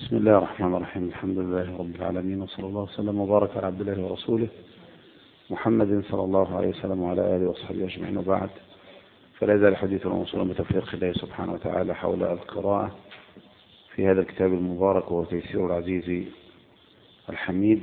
بسم الله الرحمن الرحيم. الحمد لله رب العالمين، وصلى الله وسلم وبارك على عبد الله ورسوله محمد صلى الله عليه وسلم وعلى آله وصحبه أجمعين، وبعد. فلا يزال حديثنا موصولا بتوفيق الله سبحانه وتعالى حول القراءة في هذا الكتاب المبارك، وهو تيسير العزيز الحميد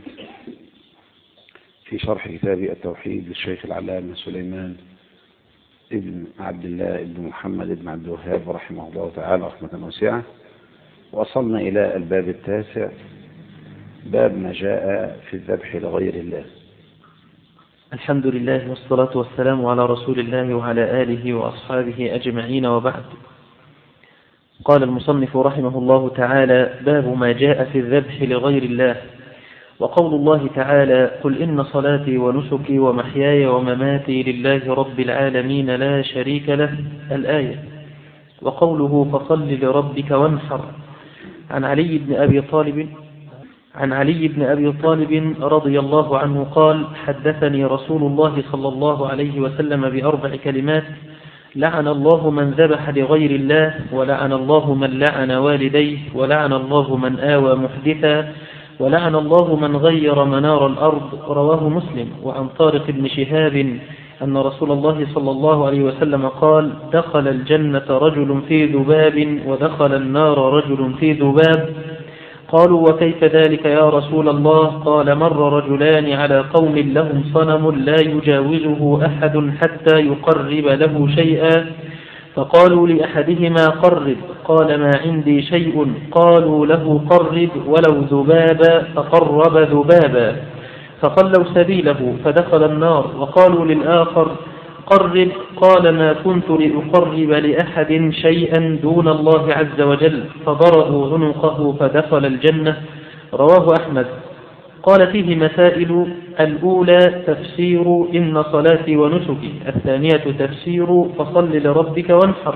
في شرح كتاب التوحيد للشيخ العلامة سليمان ابن عبد الله ابن محمد ابن عبد الوهاب رحمه الله تعالى رحمة واسعة. وصلنا إلى الباب التاسع، باب ما جاء في الذبح لغير الله. الحمد لله والصلاة والسلام على رسول الله وعلى آله وأصحابه أجمعين، وبعد. قال المصنف رحمه الله تعالى: باب ما جاء في الذبح لغير الله. وقول الله تعالى: قل إن صلاتي ونسكي ومحياي ومماتي لله رب العالمين لا شريك له، الآية. وقوله: فصل لربك وانحر. عن علي بن أبي طالب رضي الله عنه قال: حدثني رسول الله صلى الله عليه وسلم بأربع كلمات: لعن الله من ذبح لغير الله، ولعن الله من لعن والديه، ولعن الله من آوى محدثا، ولعن الله من غير منار الأرض. رواه مسلم. وعن طارق بن شهاب أن رسول الله صلى الله عليه وسلم قال: دخل الجنة رجل في ذباب، ودخل النار رجل في ذباب. قالوا: وكيف ذلك يا رسول الله؟ قال: مر رجلان على قوم لهم صنم لا يجاوزه أحد حتى يقرب له شيئا، فقالوا لأحدهما: قرب. قال: ما عندي شيء. قالوا له: قرب ولو ذبابا، فقرب ذبابا، فخلوا سبيله فدخل النار. وقالوا للآخر: قرب. قال: ما كنت لأقرب لأحد شيئا دون الله عز وجل، فضربوا عنقه فدخل الجنة. رواه أحمد. قال: فيه مسائل: الأولى تفسير إن صلاتي ونسكي، الثانية تفسير فصل لربك وانحر،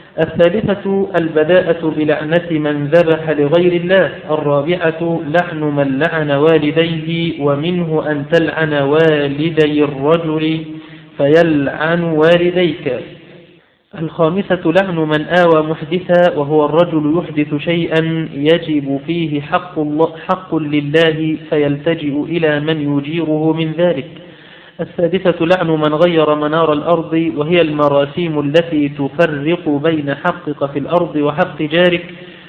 الثالثة البداءة بلعنة من ذبح لغير الله، الرابعة لعن من لعن والديه، ومنه أن تلعن والدي الرجل فيلعن والديك، الخامسة لعن من آوى محدثا، وهو الرجل يحدث شيئا يجب فيه حق لله فيلتجئ إلى من يجيره من ذلك، السادسة لعن من غير منار الأرض، وهي المراسيم التي تفرق بين حقك في الأرض وحق جارك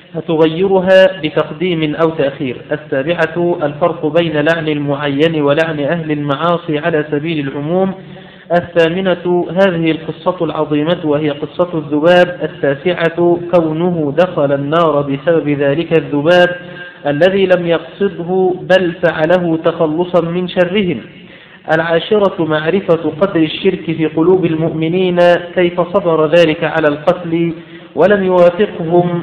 فتغيرها بتقديم أو تأخير، السابعة الفرق بين لعن المعين ولعن أهل المعاصي على سبيل العموم، الثامنة هذه القصة العظيمة وهي قصة الذباب، التاسعة كونه دخل النار بسبب ذلك الذباب الذي لم يقصده بل فعله تخلصا من شرهم، العاشرة معرفة قدر الشرك في قلوب المؤمنين، كيف صبر ذلك على القتل ولم يوافقهم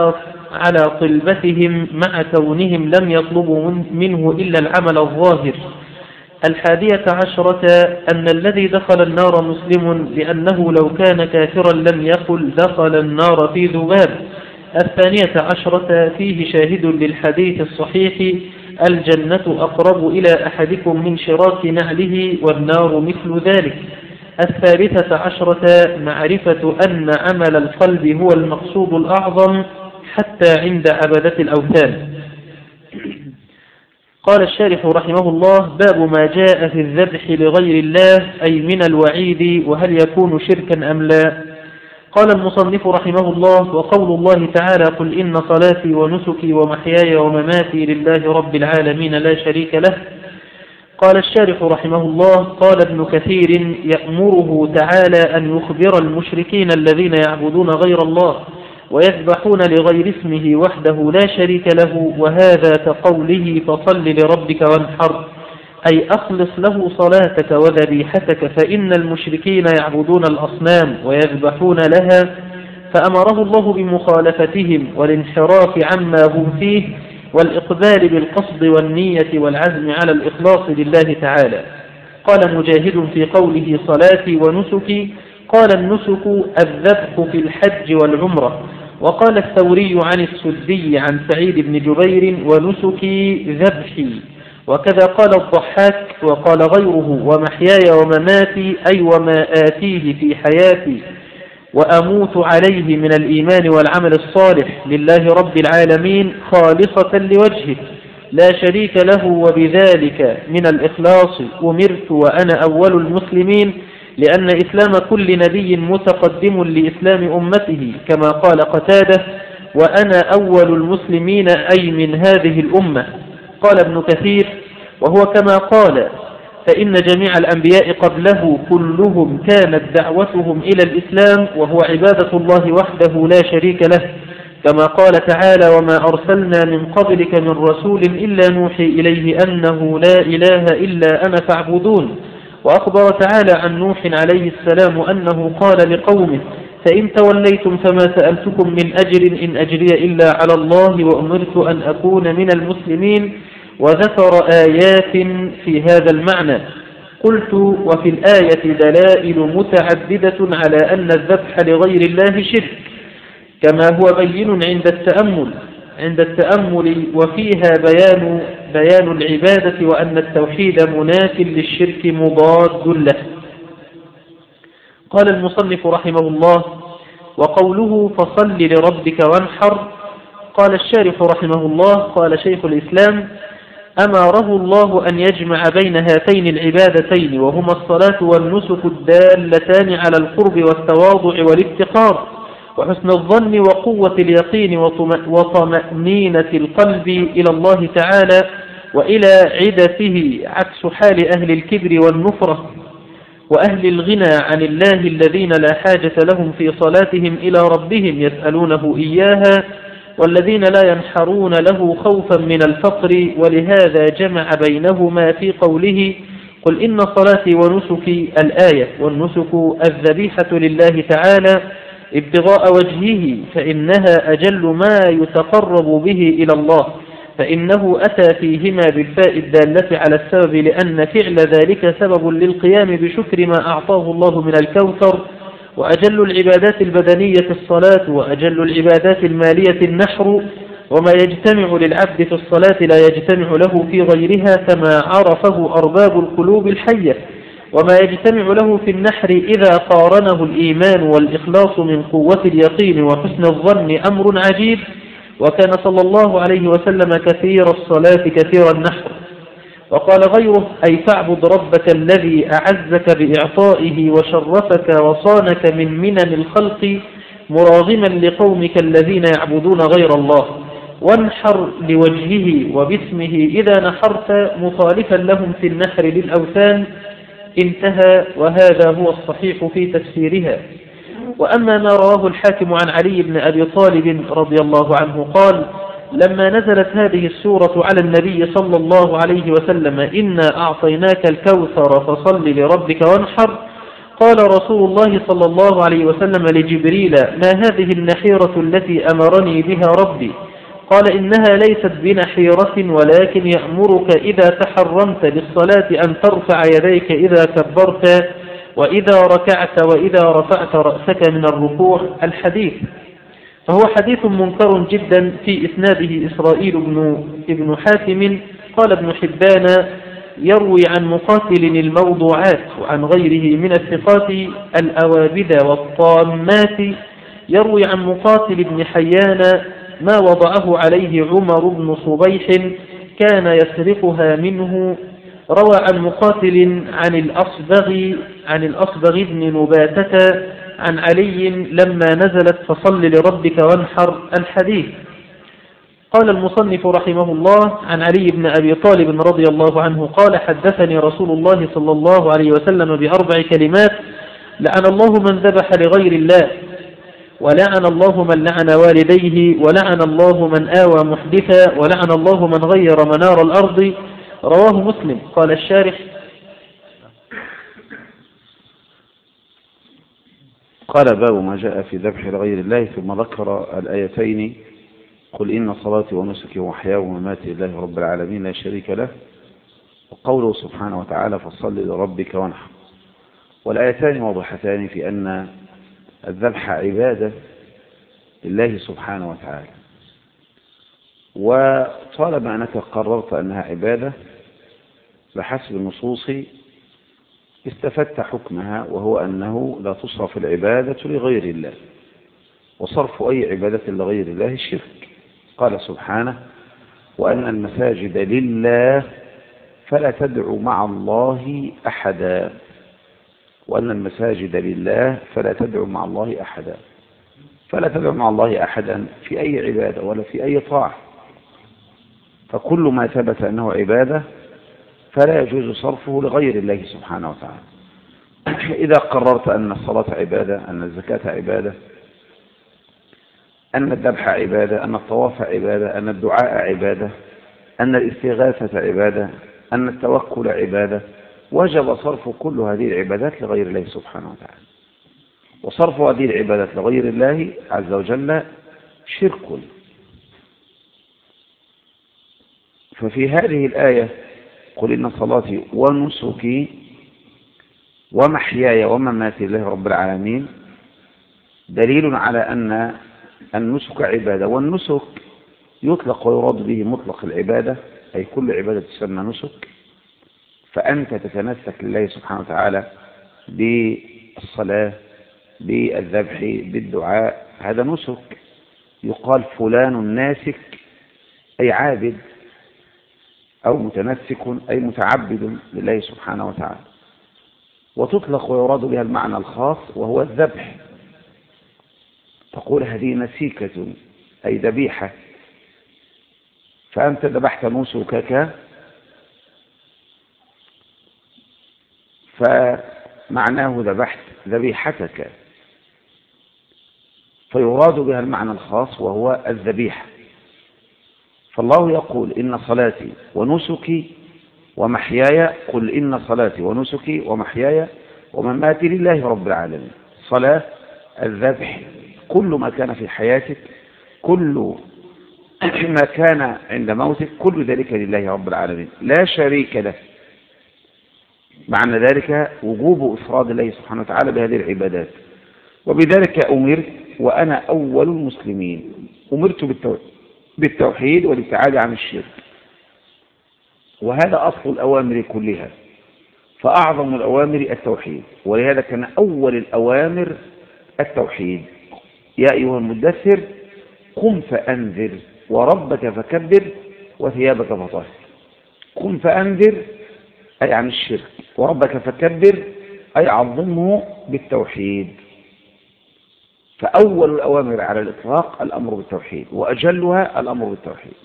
على طلبتهم مع كونهم لم يطلبوا منه إلا العمل الظاهر، الحادية عشرة أن الذي دخل النار مسلم، لأنه لو كان كافرا لم يقل دخل النار في ذباب، الثانية عشرة فيه شاهد للحديث الصحيح: الجنة أقرب إلى أحدكم من شراك نعله، والنار مثل ذلك، الثالثة عشرة معرفة أن عمل القلب هو المقصود الأعظم حتى عند عبدة الأوثان. قال الشارح رحمه الله: باب ما جاء في الذبح لغير الله، أي من الوعيد، وهل يكون شركا أم لا؟ قال المصنف رحمه الله: وقول الله تعالى: قل إن صلاتي ونسكي ومحياي ومماتي لله رب العالمين لا شريك له. قال الشارح رحمه الله: قال ابن كثير: يأمره تعالى أن يخبر المشركين الذين يعبدون غير الله ويذبحون لغير اسمه وحده لا شريك له، وهذا كقوله: فصل لربك وانحر، أي أخلص له صلاتك وذبيحتك، فإن المشركين يعبدون الأصنام ويذبحون لها، فأمره الله بمخالفتهم والانحراف عما هم فيه والإقبال بالقصد والنية والعزم على الإخلاص لله تعالى. قال مجاهد في قوله: صلاتي ونسكي، قال: النسك الذبح في الحج والعمرة. وقال الثوري عن السدي عن سعيد بن جبير: ونسكي ذبحي. وكذا قال الضحاك. وقال غيره: ومحياي ومماتي، أي وما آتيه في حياتي. وأموت عليه من الإيمان والعمل الصالح لله رب العالمين خالصة لوجهه لا شريك له، وبذلك من الإخلاص أمرت وأنا أول المسلمين، لأن إسلام كل نبي متقدم لإسلام أمته، كما قال قتادة: وأنا أول المسلمين أي من هذه الأمة. قال ابن كثير: وهو كما قال، فإن جميع الأنبياء قبله كلهم كانت دعوتهم إلى الإسلام، وهو عبادة الله وحده لا شريك له، كما قال تعالى: وما أرسلنا من قبلك من رسول إلا نوحي إليه أنه لا إله إلا أنا فاعبدون. وأخبر تعالى عن نوح عليه السلام أنه قال لقومه: فإن توليتم فما سألتكم من أجر إن أجري إلا على الله وأمرت أن أكون من المسلمين. وذكر آيات في هذا المعنى. قلت: وفي الآية دلائل متعددة على أن الذبح لغير الله شرك، كما هو بين عند التأمل وفيها بيان العبادة، وأن التوحيد مناف للشرك مضاد له. قال المصنف رحمه الله: وقوله فصل لربك وانحر، قال الشارح رحمه الله: قال شيخ الإسلام: أمره الله أن يجمع بين هاتين العبادتين، وهما الصلاة والنسك الدالتان على القرب والتواضع والافتقار وحسن الظن وقوة اليقين وطمأنينة القلب إلى الله تعالى وإلى عدته، عكس حال أهل الكبر والنفرة وأهل الغنى عن الله الذين لا حاجة لهم في صلاتهم إلى ربهم يسألونه إياها، والذين لا ينحرون له خوفا من الفقر. ولهذا جمع بينهما في قوله: قل إن صلاتي ونسكي الآية، والنسك الذبيحة لله تعالى ابتغاء وجهه، فإنها أجل ما يتقرب به إلى الله، فإنه أتى فيهما بالفاء الدالة على السبب، لأن فعل ذلك سبب للقيام بشكر ما أعطاه الله من الكوثر. وأجل العبادات البدنية الصلاة، وأجل العبادات المالية النحر، وما يجتمع للعبد في الصلاة لا يجتمع له في غيرها، كما عرفه أرباب القلوب الحية. وما يجتمع له في النحر إذا قارنه الإيمان والإخلاص من قوة اليقين وحسن الظن أمر عجيب. وكان صلى الله عليه وسلم كثير الصلاة كثير النحر. وقال غيره: أي فاعبد ربك الذي أعزك بإعطائه وشرفك وصانك من منن الخلق، مراغما لقومك الذين يعبدون غير الله، وانحر لوجهه وباسمه إذا نحرت، مخالفا لهم في النحر للأوثان. انتهى. وهذا هو الصحيح في تفسيرها. وأما ما رواه الحاكم عن علي بن أبي طالب رضي الله عنه قال: لما نزلت هذه السورة على النبي صلى الله عليه وسلم: إنا أعطيناك الكوثر فصل لربك وانحر، قال رسول الله صلى الله عليه وسلم لجبريل: ما هذه النحيرة التي أمرني بها ربي؟ قال: إنها ليست بنحيرة، ولكن يأمرك إذا تحرمت بالصلاة أن ترفع يديك إذا كبرت، وإذا ركعت، وإذا رفعت رأسك من الركوع. الحديث. فهو حديث منكر جدا، في إسناده إسرائيل ابن حاتم. قال ابن حبان: يروي عن مقاتل الموضوعات، وعن غيره من الثقات الأوابد والطامات. يروي عن مقاتل بن حيان ما وضعه عليه عمر بن صبيح كان يسرقها منه. روى عن مقاتل عن الأصبغ بن نباتة عن علي لما نزلت فصل لربك وانحر. الحديث. قال المصنف رحمه الله: عن علي بن أبي طالب رضي الله عنه قال: حدثني رسول الله صلى الله عليه وسلم بأربع كلمات: لعن الله من ذبح لغير الله، ولعن الله من لعن والديه، ولعن الله من آوى محدثا، ولعن الله من غير منار الأرض. رواه مسلم. قال الشارح: قال: باب ما جاء في ذبح لغير الله، ثم ذكر الآيتين: قل إن صلاتي ونسكي ومحياي ومماتي لله رب العالمين لا شريك له، وقوله سبحانه وتعالى: فصل لربك وانحر. والآيتان واضحتان في أن الذبح عبادة لله سبحانه وتعالى، وطالما أنك قررت أنها عبادة بحسب النصوص استفدت حكمها، وهو أنه لا تصرف العبادة لغير الله، وصرف أي عبادة لغير الله الشرك. قال سبحانه: وأن المساجد لله فلا تدعوا مع الله أحدا. وأن المساجد لله فلا تدعوا مع الله أحدا. فلا تدعوا مع الله أحدا في أي عبادة ولا في أي طاعة، فكل ما ثبت أنه عبادة فلا يجوز صرفه لغير الله سبحانه وتعالى. إذا قررت أن الصلاة عبادة، أن الزكاة عبادة، أن الذبح عبادة، أن الطواف عبادة، أن الدعاء عبادة، أن الاستغاثة عبادة، أن التوكل عبادة، وجب صرف كل هذه العبادات لغير الله سبحانه وتعالى. وصرف هذه العبادات لغير الله عز وجل شرك. ففي هذه الآية: قل إن صلاتي ونسكي ومحياي ومماتي لله رب العالمين، دليل على أن النسك عبادة. والنسك يطلق ويراد به مطلق العبادة، أي كل عبادة تسمى نسك. فأنت تتنسك لله سبحانه وتعالى بالصلاة، بالذبح، بالدعاء، هذا نسك. يقال فلان ناسك، أي عابد، أو متنسك أي متعبد لله سبحانه وتعالى. وتطلق ويراد بها المعنى الخاص وهو الذبح. تقول هذه نسيكة أي ذبيحة، فأنت ذبحت نسكك، فمعناه ذبحت ذبيحتك، فيراد بها المعنى الخاص وهو الذبيحة. فالله يقول: إن صلاتي ونسكي ومحياي، قل إن صلاتي ونسكي ومحياي ومماتي لله رب العالمين. صلاة، الذبح، كل ما كان في حياتك، كل ما كان عند موتك، كل ذلك لله رب العالمين لا شريك له. معنى ذلك وجوب إفراد الله سبحانه وتعالى بهذه العبادات. وبذلك أمرت وأنا أول المسلمين. أمرت بالتوحيد والابتعاد عن الشرك، وهذا أصل الأوامر كلها، فأعظم الأوامر التوحيد، ولهذا كان أول الأوامر التوحيد: يا أيها المدثر قم فأنذر وربك فكبر وثيابك فطهر. قم فأنذر أي عن الشرك، وربك فكبر أي عظمه بالتوحيد. فأول الأوامر على الإطلاق الأمر بالتوحيد، وأجلها الأمر بالتوحيد.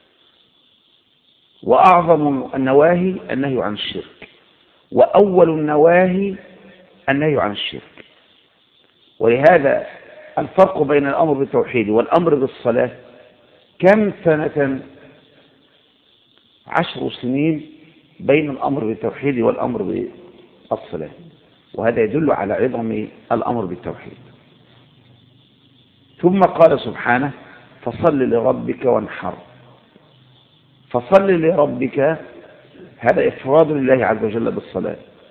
وأعظم النواهي النهي عن الشرك، وأول النواهي النهي عن الشرك. ولهذا الفرق بين الأمر بالتوحيد والأمر بالصلاة كم سنة؟ 10 سنين بين الأمر بالتوحيد والأمر بالصلاة، وهذا يدل على عظم الأمر بالتوحيد. ثم قال سبحانه: فصل لربك وانحر. فصل لربك، هذا إفراد لله عز وجل بالصلاة.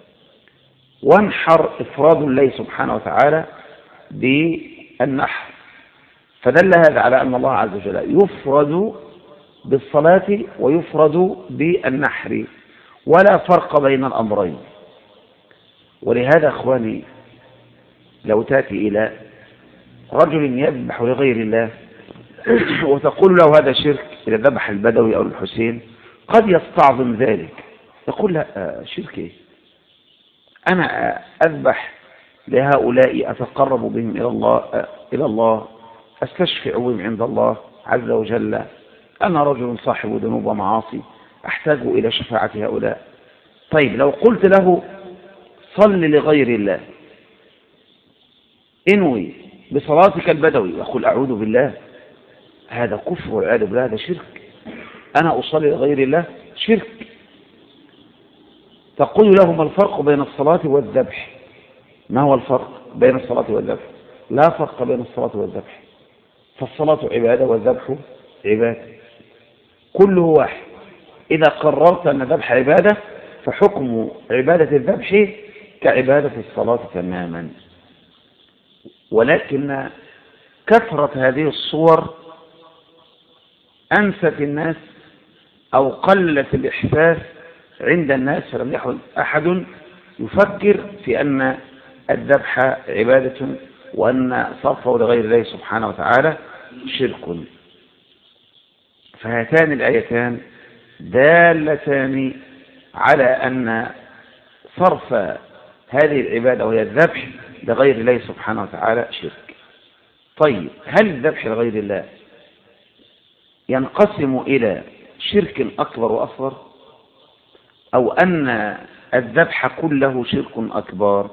وانحر إفراد الله سبحانه وتعالى بالنحر. فدل هذا على أن الله عز وجل يفرد بالصلاة ويفرد بالنحر، ولا فرق بين الأمرين. ولهذا أخواني، لو تأتي إلى رجل يذبح لغير الله وتقول له هذا شرك، إذا ذبح البدوي أو الحسين قد يستعظم ذلك، يقول: لا، شرك إيه؟ أنا أذبح لهؤلاء أتقرب بهم إلى الله، أستشفع بهم عند الله عز وجل. أنا رجل صاحب ذنوب ومعاصي أحتاج إلى شفاعة هؤلاء. طيب لو قلت له صل لغير الله، انوي بصلاتك البدوي، يقول: أعوذ بالله، هذا كفر والعياذ بالله، هذا شرك. أنا أصلي لغير الله؟ شرك. تقول له: ما الفرق بين الصلاة والذبح؟ ما هو الفرق بين الصلاة والذبح؟ لا فرق بين الصلاة والذبح، فالصلاة عبادة والذبح عبادة، كله واحد. إذا قررت أن الذبح عبادة فحكم عبادة الذبح كعبادة الصلاة تماما. ولكن كثرة هذه الصور أنست الناس أو قلت الإحساس عند الناس، فلم يحد أحد يفكر في أن الذبح عبادة وأن صرفه لغير الله سبحانه وتعالى شرك. فهاتان الآيتان دالتان على أن صرف هذه العبادة وهي الذبح لغير الله سبحانه وتعالى شرك. طيب، هل الذبح لغير الله ينقسم إلى شرك أكبر وأصغر، أو أن الذبح كله شرك أكبر؟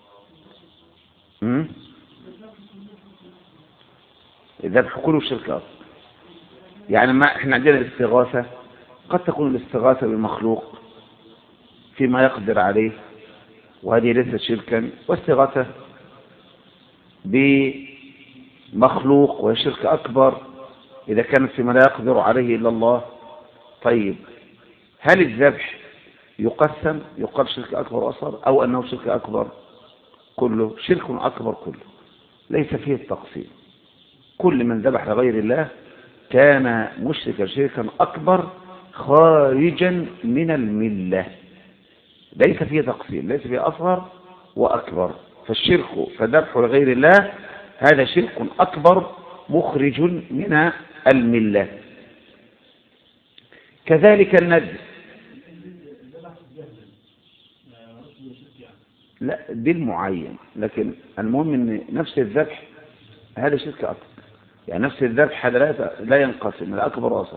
الذبح كله شرك أكبر. يعني ما احنا عندنا الاستغاثة، قد تكون الاستغاثة بالمخلوق فيما يقدر عليه وهذه ليست شركا، واستغاثة بمخلوق وهي شرك أكبر إذا كانت فيما لا يقدر عليه إلا الله. طيب، هل الذبح يقسم يقال شرك أكبر وأصغر، أو أنه شرك أكبر كله؟ شرك أكبر كله، ليس فيه التقسيم. كل من ذبح لغير الله كان مشركا شركا أكبر خارجا من الملة، ليس فيه تقسيم، ليس فيه أصغر وأكبر. فالشرك فذبح لغير الله هذا شرك أكبر مخرج من الملة. كذلك النذر، لا بالمعين، لكن المهم ان نفس الذبح هذا شرك أكبر، يعني نفس الذبح هذا لا ينقسم إلى أكبر وأصغر.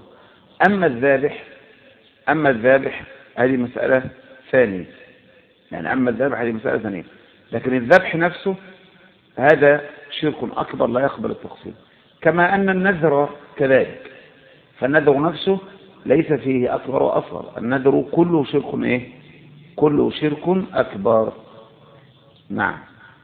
أما الذابح هذه مسألة ثانية، يعني أما الذبح هذه مسألة ثانية، لكن الذبح نفسه هذا شرك أكبر لا يقبل التقسيم. كما أن النذر كذلك، فالنذر نفسه ليس فيه أكبر وأصغر، النذر كله شرك كله شرك أكبر. نعم.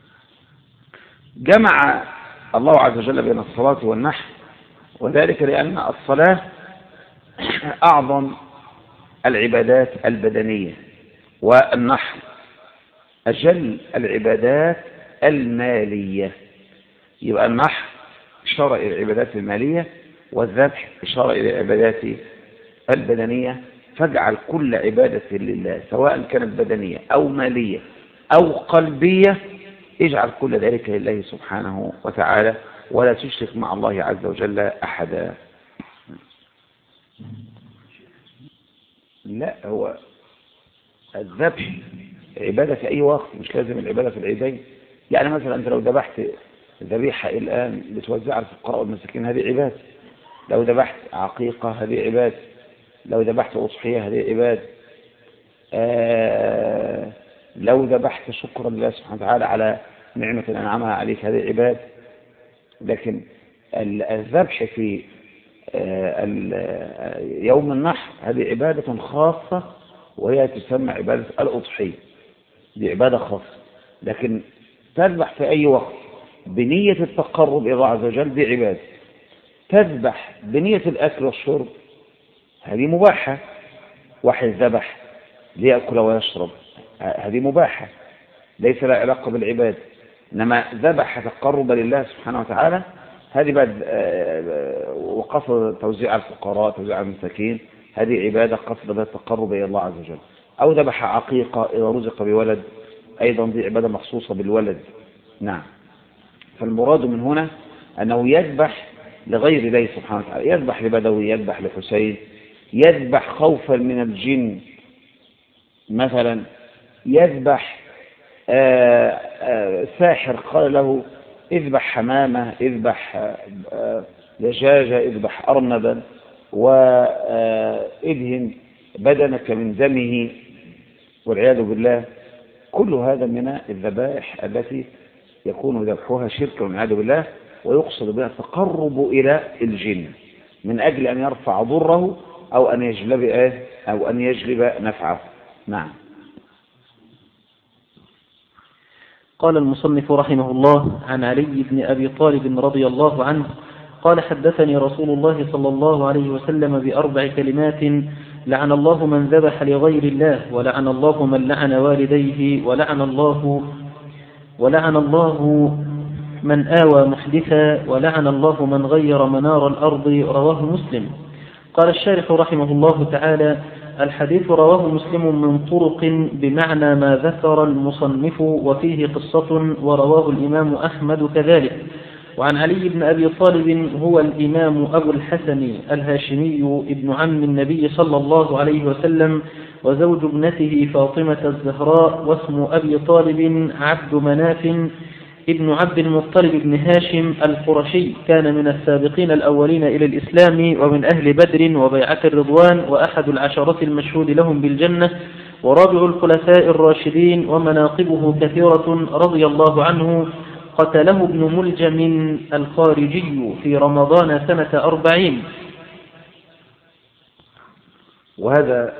جمع الله عز وجل بين الصلاة والنحر، وذلك لأن الصلاة أعظم العبادات البدنية، والنحر أجل العبادات المالية. يبقى النحر إشارة إلى العبادات المالية، والذبح إشارة إلى العبادات البدنية. فاجعل كل عبادة لله سواء كانت بدنية أو مالية أو قلبية، اجعل كل ذلك لله سبحانه وتعالى، ولا تشرك مع الله عز وجل أحدا. لا، هو الذبح عبادة في أي وقت، مش لازم العبادة في العيدين. يعني مثلا أنت لو ذبحت ذبيحة الآن بتوزعها على الفقراء والمساكين هذه عبادة، لو ذبحت عقيقة هذه عبادة، لو ذبحت أضحية هذه عبادة، لو ذبحت شكرا لله سبحانه وتعالى على نعمة أنعمها عليك هذه عبادة. لكن الذبح في يوم النحر هذه عبادة خاصة، وهي تسمى عبادة الأضحية، دي عبادة خاصة. لكن تذبح في أي وقت بنية التقرب إلى الله عز وجل دي عبادة. تذبح بنية الأكل والشرب هذه مباحة، واحد ذبح ليأكل ويشرب هذه مباحة ليس لها علاقة بالعبادة. إنما ذبح تقربا لله سبحانه وتعالى هذه بعد وقصد توزيع على الفقراء توزيع على المساكين هذه عبادة قصد بها التقرب إلى الله عز وجل. أو ذبح عقيقة إذا رزق بولد أيضا دي عبادة مخصوصة بالولد. نعم. فالمراد من هنا أنه يذبح لغير الله سبحانه وتعالى، يذبح لبدوي، يذبح لحسين، يذبح خوفا من الجن مثلا، يذبح ساحر قال له اذبح حمامة، اذبح دجاجة، اذبح أرنبا، وادهن بدنك من دمه والعياذ بالله. كل هذا من الذبائح التي يكون ذبحها شركا والعياذ بالله، ويقصد بها التقرب إلى الجن من أجل أن يرفع ضره أو أن يجلب نفعه. نعم. قال المصنف رحمه الله: عن علي بن أبي طالب رضي الله عنه قال: حدثني رسول الله صلى الله عليه وسلم بأربع كلمات: لعن الله من ذبح لغير الله، ولعن الله من لعن والديه، ولعن الله من آوى محدثا، ولعن الله من غير منار الأرض. رواه مسلم. قال الشارح رحمه الله تعالى: الحديث رواه مسلم من طرق بمعنى ما ذكر المصنف وفيه قصة، ورواه الإمام أحمد كذلك. وعن علي بن أبي طالب هو الإمام أبو الحسن الهاشمي ابن عم النبي صلى الله عليه وسلم وزوج ابنته فاطمة الزهراء، واسم أبي طالب عبد مناف ابن عبد المطلب بن هاشم القرشي، كان من السابقين الأولين إلى الإسلام ومن أهل بدر وبيعة الرضوان، وأحد العشرة المشهود لهم بالجنة، ورابع الخلفاء الراشدين، ومناقبه كثيرة رضي الله عنه. قتله ابن ملجم الخارجي في رمضان سنة 40. وهذا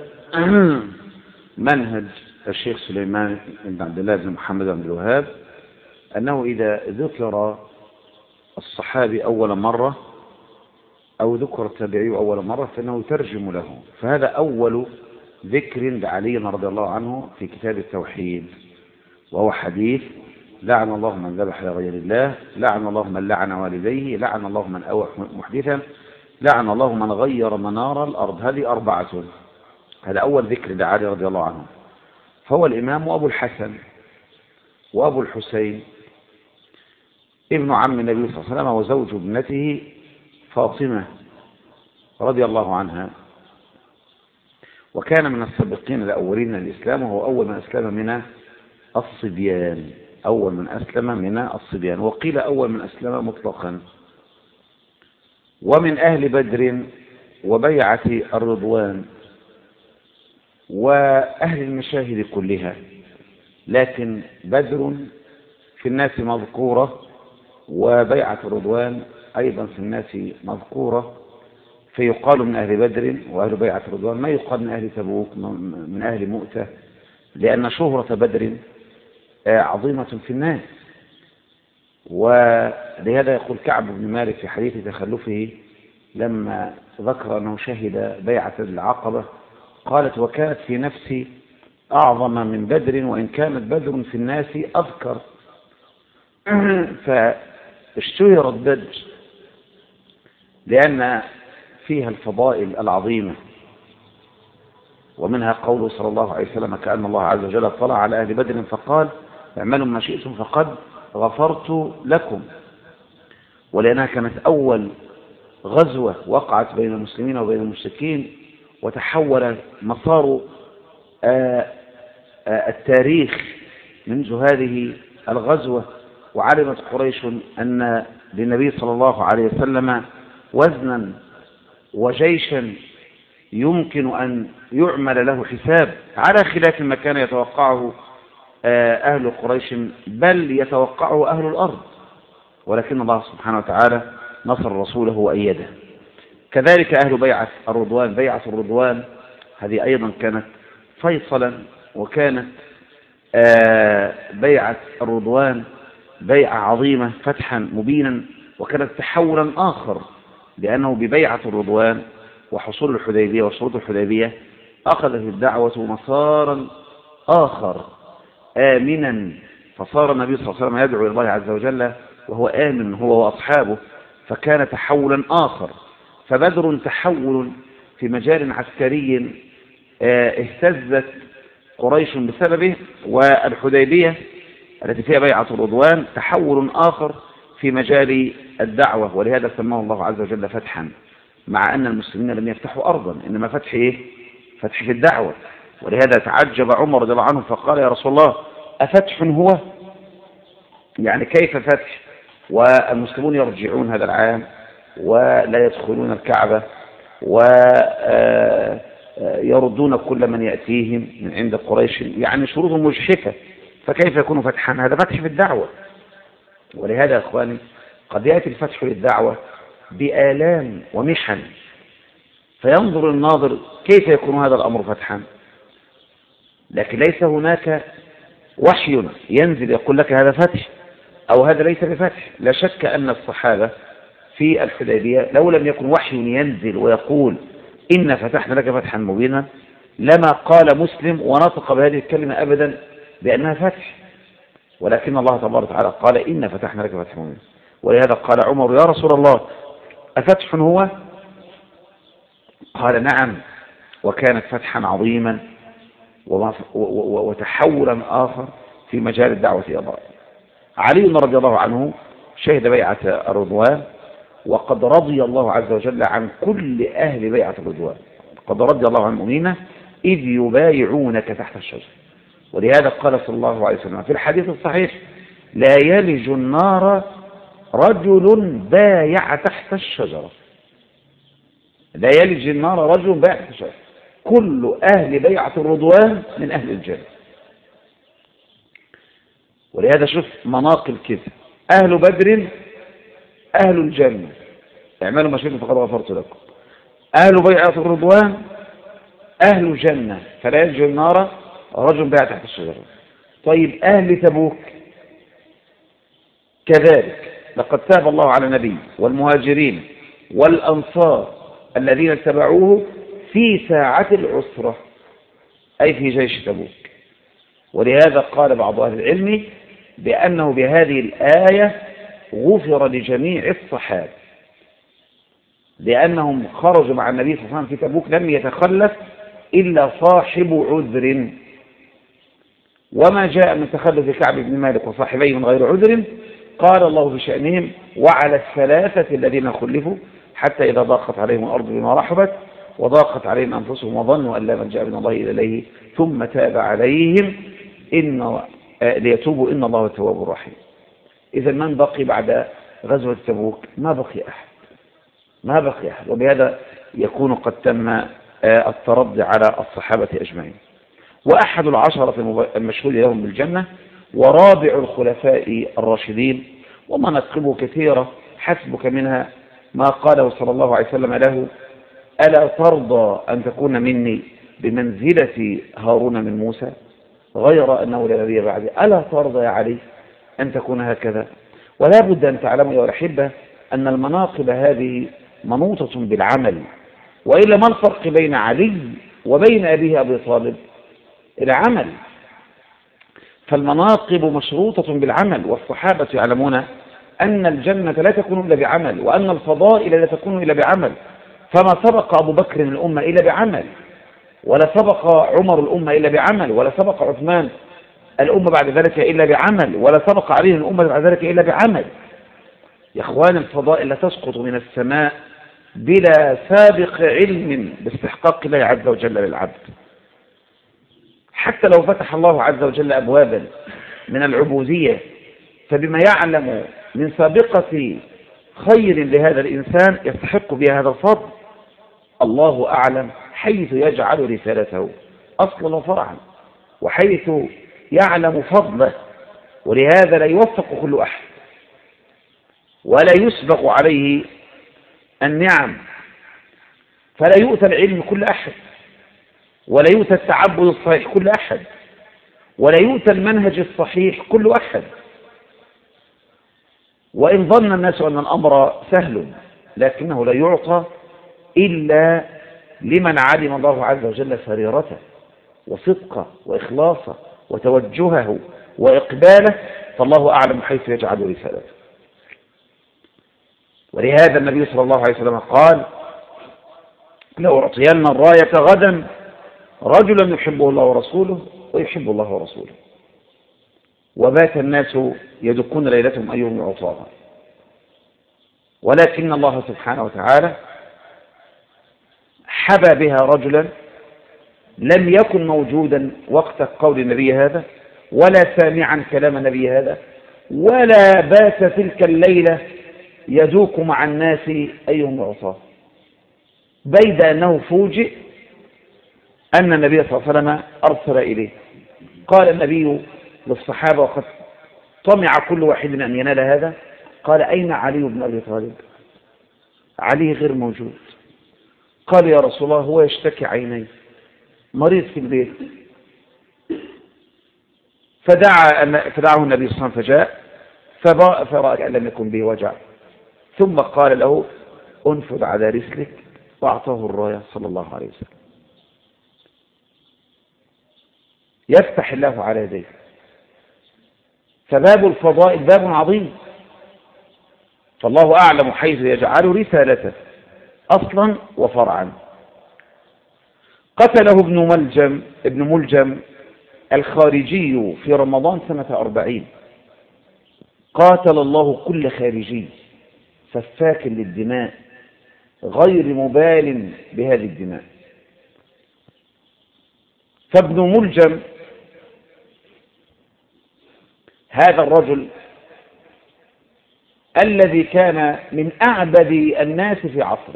منهج الشيخ سليمان بن عبد الله بن محمد بن عبد الوهاب، أنه إذا ذكر الصحابي أول مرة أو ذكر التابعي أول مرة فإنه يترجم له. فهذا أول ذكر لعلي رضي الله عنه في كتاب التوحيد، وهو حديث: لعن الله من ذبح لغير الله، لعن الله من لعن والديه، لعن الله من أوح محدثا، لعن الله من غير منار الأرض. هذه 4. هذا أول ذكر لعلي رضي الله عنه. فهو الإمام أبو الحسن وأبو الحسين ابن عم النبي صلى الله عليه وسلم وزوج ابنته فاطمة رضي الله عنها، وكان من السابقين الأولين للإسلام، وهو أول من أسلم من الصبيان. أول من أسلم من الصبيان، وقيل أول من أسلم مطلقا. ومن أهل بدر وبيعة الرضوان وأهل المشاهد كلها، لكن بدر في الناس مذكورة، وبيعة الرضوان أيضا في الناس مذكورة، فيقال من أهل بدر وأهل بيعة الرضوان ما يقال من أهل تبوك من أهل مؤتة، لأن شهرة بدر عظيمة في الناس. ولهذا يقول كعب بن مالك في حديث تخلفه لما ذكر أنه شهد بيعة العقبة، قالت: وكانت في نفسي أعظم من بدر، وإن كانت بدر في الناس أذكر. فاشتهرت بدر لأن فيها الفضائل العظيمة، ومنها قوله صلى الله عليه وسلم: كأن الله عز وجل اطلع على أهل بدر فقال: اعملوا ما شئتم فقد غفرت لكم. ولأنها كانت أول غزوة وقعت بين المسلمين وبين المشركين، وتحول مسار التاريخ منذ هذه الغزوة. وعلمت قريش أن للنبي صلى الله عليه وسلم وزنا وجيشا يمكن أن يعمل له حساب، على خلاف ما كان يتوقعه أهل قريش، بل يتوقعه أهل الأرض، ولكن الله سبحانه وتعالى نصر رسوله وأيده. كذلك أهل بيعة الرضوان. بيعة الرضوان هذه أيضا كانت فيصلا، وكانت بيعة الرضوان بيعة عظيمة فتحا مبينا، وكانت تحولا آخر، لأنه ببيعة الرضوان وحصول الحديبية وشروط الحديبية أخذت الدعوة مسارا آخر آمنا، فصار النبي صلى الله عليه وسلم يدعو إلى الله عز وجل وهو آمن هو وأصحابه، فكان تحولا آخر. فبدر تحول في مجال عسكري اهتزت قريش بسببه، والحديبية التي فيها بيعة الرضوان تحول آخر في مجال الدعوة، ولهذا سماه الله عز وجل فتحا، مع أن المسلمين لم يفتحوا أرضا، إنما فتح إيه؟ فتح في الدعوة. ولهذا تعجب عمر رضي الله عنه فقال: يا رسول الله، أفتح هو؟ يعني كيف فتح والمسلمون يرجعون هذا العام ولا يدخلون الكعبة ويردون كل من يأتيهم من عند قريش، يعني شروط مجحفة، فكيف يكون فتحا؟ هذا فتح في الدعوة. ولهذا يا أخواني قد يأتي الفتح للدعوة بآلام ومحن، فينظر الناظر كيف يكون هذا الأمر فتحا، لكن ليس هناك وحي ينزل يقول لك هذا فتح أو هذا ليس بفتح. لا شك أن الصحابة في الحديبية لو لم يكن وحي ينزل ويقول إن فتحنا لك فتحا مبينا لما قال مسلم ونطق بهذه الكلمة أبدا بأنها فتح، ولكن الله تبارك وتعالى قال: إن فتحنا لك فتحا مبينا. ولهذا قال عمر: يا رسول الله، أفتح هو؟ قال: نعم، وكانت فتحا عظيما وتحولا آخر في مجال الدعوة إلى الله. علي رضي الله عنه شهد بيعة الرضوان، وقد رضي الله عز وجل عن كل أهل بيعة الرضوان، قد رضي الله عن المؤمنين إذ يبايعونك تحت الشجرة. ولهذا قال صلى الله عليه وسلم في الحديث الصحيح: لا يلج النار رجل بايع تحت الشجرة. لا يلج النار رجل بايع تحت الشجرة. كل أهل بيعة الرضوان من أهل الجنة. ولهذا شوف مناقب كده: أهل بدر أهل الجنة، اعملوا ما شئتم فقد غفرت لكم. أهل بيعة الرضوان أهل الجنة، فلا يلج النار رجل بايع تحت الشجرة. طيب أهل تبوك كذلك، لقد تاب الله على النبي والمهاجرين والأنصار الذين اتبعوه في ساعة العسرة، أي في جيش تبوك. ولهذا قال بعض أهل العلم بأنه بهذه الآية غفر لجميع الصحابة، لأنهم خرجوا مع النبي صلى الله عليه وسلم في تبوك لم يتخلف إلا صاحب عذر، وما جاء من تخلف كعب بن مالك وصاحبيه من غير عذر قال الله بشأنهم: وعلى الثلاثة الذين خلفوا حتى إذا ضاقت عليهم الأرض بما رحبت وضاقت عليهم أنفسهم وظنوا أن لا ملجأ من الله إلا إليه ثم تاب عليهم ليتوبوا إن الله التواب الرحيم. إذا من بقي بعد غزوة تبوك؟ ما بقي أحد. وبهذا يكون قد تم الترضي على الصحابة أجمعين. وأحد العشرة المشهود لهم بالجنة ورابع الخلفاء الراشدين، ومناقبه كثيرة حسبك منها ما قاله صلى الله عليه وسلم له: ألا ترضى أن تكون مني بمنزلة هارون من موسى غير أنه لا نبي بعدي؟ ألا ترضى يا علي أن تكون هكذا؟ ولا بد أن تعلموا يا الأحبة أن المناقب هذه منوطة بالعمل، وإلا ما الفرق بين علي وبين أبيه أبي طالب؟ العمل. فالمناقب مشروطة بالعمل، والصحابة يعلمون أن الجنة لا تكون إلا بعمل، وأن الفضائل لا تكون إلا بعمل. فما سبق أبو بكر الأمة إلا بعمل، ولا سبق عمر الأمة إلا بعمل، ولا سبق عثمان الأمة بعد ذلك إلا بعمل، ولا سبق عليه الأمة بعد ذلك إلا بعمل. يا إخوان، الفضائل لا تسقط من السماء بلا سابق علم باستحقاق الله عز وجل للعبد. حتى لو فتح الله عز وجل أبوابا من العبودية، فبما يعلم من سابقة خير لهذا الإنسان يستحق بها هذا الفضل. الله أعلم حيث يجعل رسالته أصلا وفرعا، وحيث يعلم فضله. ولهذا لا يوفق كل أحد، ولا يسبق عليه النعم، فلا يؤتى العلم كل أحد، ولا يؤتى التعبد الصحيح كل أحد، ولا يؤتى المنهج الصحيح كل أحد. وإن ظن الناس أن الأمر سهل، لكنه لا يعطى إلا لمن علم الله عز وجل سريرته وصدقه وإخلاصه وتوجهه وإقباله، فالله أعلم حيث يجعل رسالته. ولهذا النبي صلى الله عليه وسلم قال: لو أعطين الراية غدا رجلا يحبه الله ورسوله ويحب الله ورسوله. وبات الناس يدقون ليلتهم أيهم يعطاها، ولكن الله سبحانه وتعالى حبى بها رجلا لم يكن موجودا وقت قول النبي هذا، ولا سامعا كلام النبي هذا، ولا بات تلك الليلة يذوق مع الناس أيهم يعطاه، بيد أنه فوجئ أن النبي صلى الله عليه وسلم أرسل إليه. قال النبي للصحابة وقد طمع كل واحد أن ينال هذا: قال: أين علي بن أبي طالب؟ علي غير موجود. قال: يا رسول الله هو يشتكي عيني، مريض في البيت. فدعاه النبي صلى الله عليه وسلم فجاء فرأى أن لم يكن به وجع، ثم قال له: انفذ على رسلك، وأعطاه الراية صلى الله عليه وسلم. يفتح الله على يديه. فباب الفضائل باب عظيم، فالله أعلم حيث يجعل رسالته أصلا وفرعا. قتله ابن ملجم الخارجي في رمضان سنة 40. قاتل الله كل خارجي سفاك للدماء غير مبال بهذه الدماء. فابن ملجم هذا الرجل الذي كان من أعبد الناس في عصره،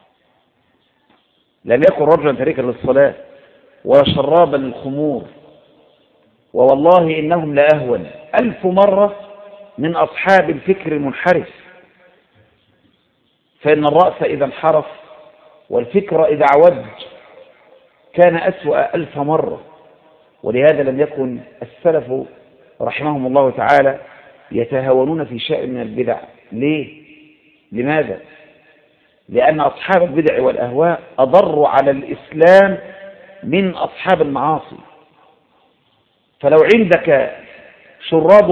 لم يكن رجلا تاركا للصلاة ولا شرابا للخمور، ووالله إنهم لأهون 1000 مرة من أصحاب الفكر المنحرف، فإن الرأس إذا انحرف والفكر إذا عوج كان أسوأ 1000 مرة. ولهذا لم يكن السلف رحمهم الله تعالى يتهاونون في شيء من البدع. ليه؟ لماذا؟ لأن أصحاب البدع والأهواء أضروا على الإسلام من أصحاب المعاصي. فلو عندك شراب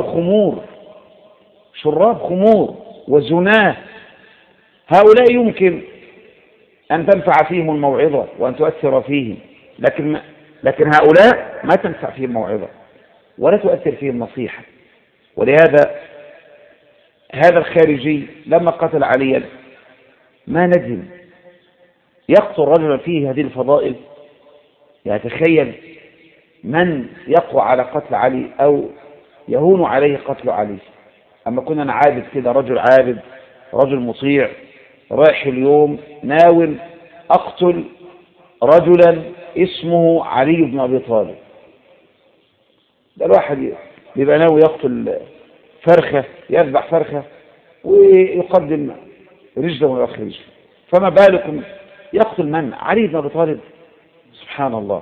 خمور وزناه، هؤلاء يمكن أن تنفع فيهم الموعظة وأن تؤثر فيهم، لكن هؤلاء ما تنفع فيهم موعظة ولا تؤثر فيهم نصيحة. ولهذا هذا الخارجي لما قتل عليا ما ندم يقتل رجلا فيه هذه الفضائل. يتخيل من يقوى على قتل علي أو يهون عليه قتل علي. أما كنا عابد كده، رجل عابد، رجل مطيع، رايح اليوم ناوي أقتل رجلا اسمه علي بن أبي طالب. ده الواحد بيبقى ناوي يقتل فرخة، يذبح فرخة ويقدم رجله ويؤخر رجله، فما بالكم يقتل من؟ علي بن أبي طالب. سبحان الله.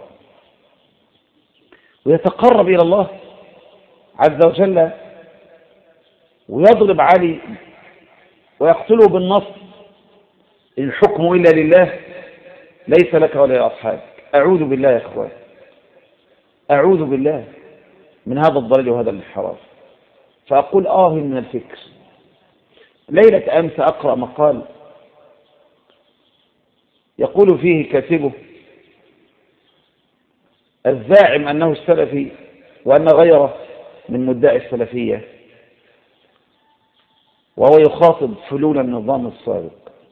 ويتقرب إلى الله عز وجل ويضرب علي ويقتله بالنص: الحكم إلا لله ليس لك ولا لأصحابك. أعوذ بالله يا إخوان، أعوذ بالله من هذا الضلال وهذا الانحراف. فأقول من الفكر. ليلة أمس أقرأ مقال يقول فيه كاتبه الزاعم أنه السلفي وأن غيره من مدعي السلفية، وهو يخاطب فلول النظام السابق.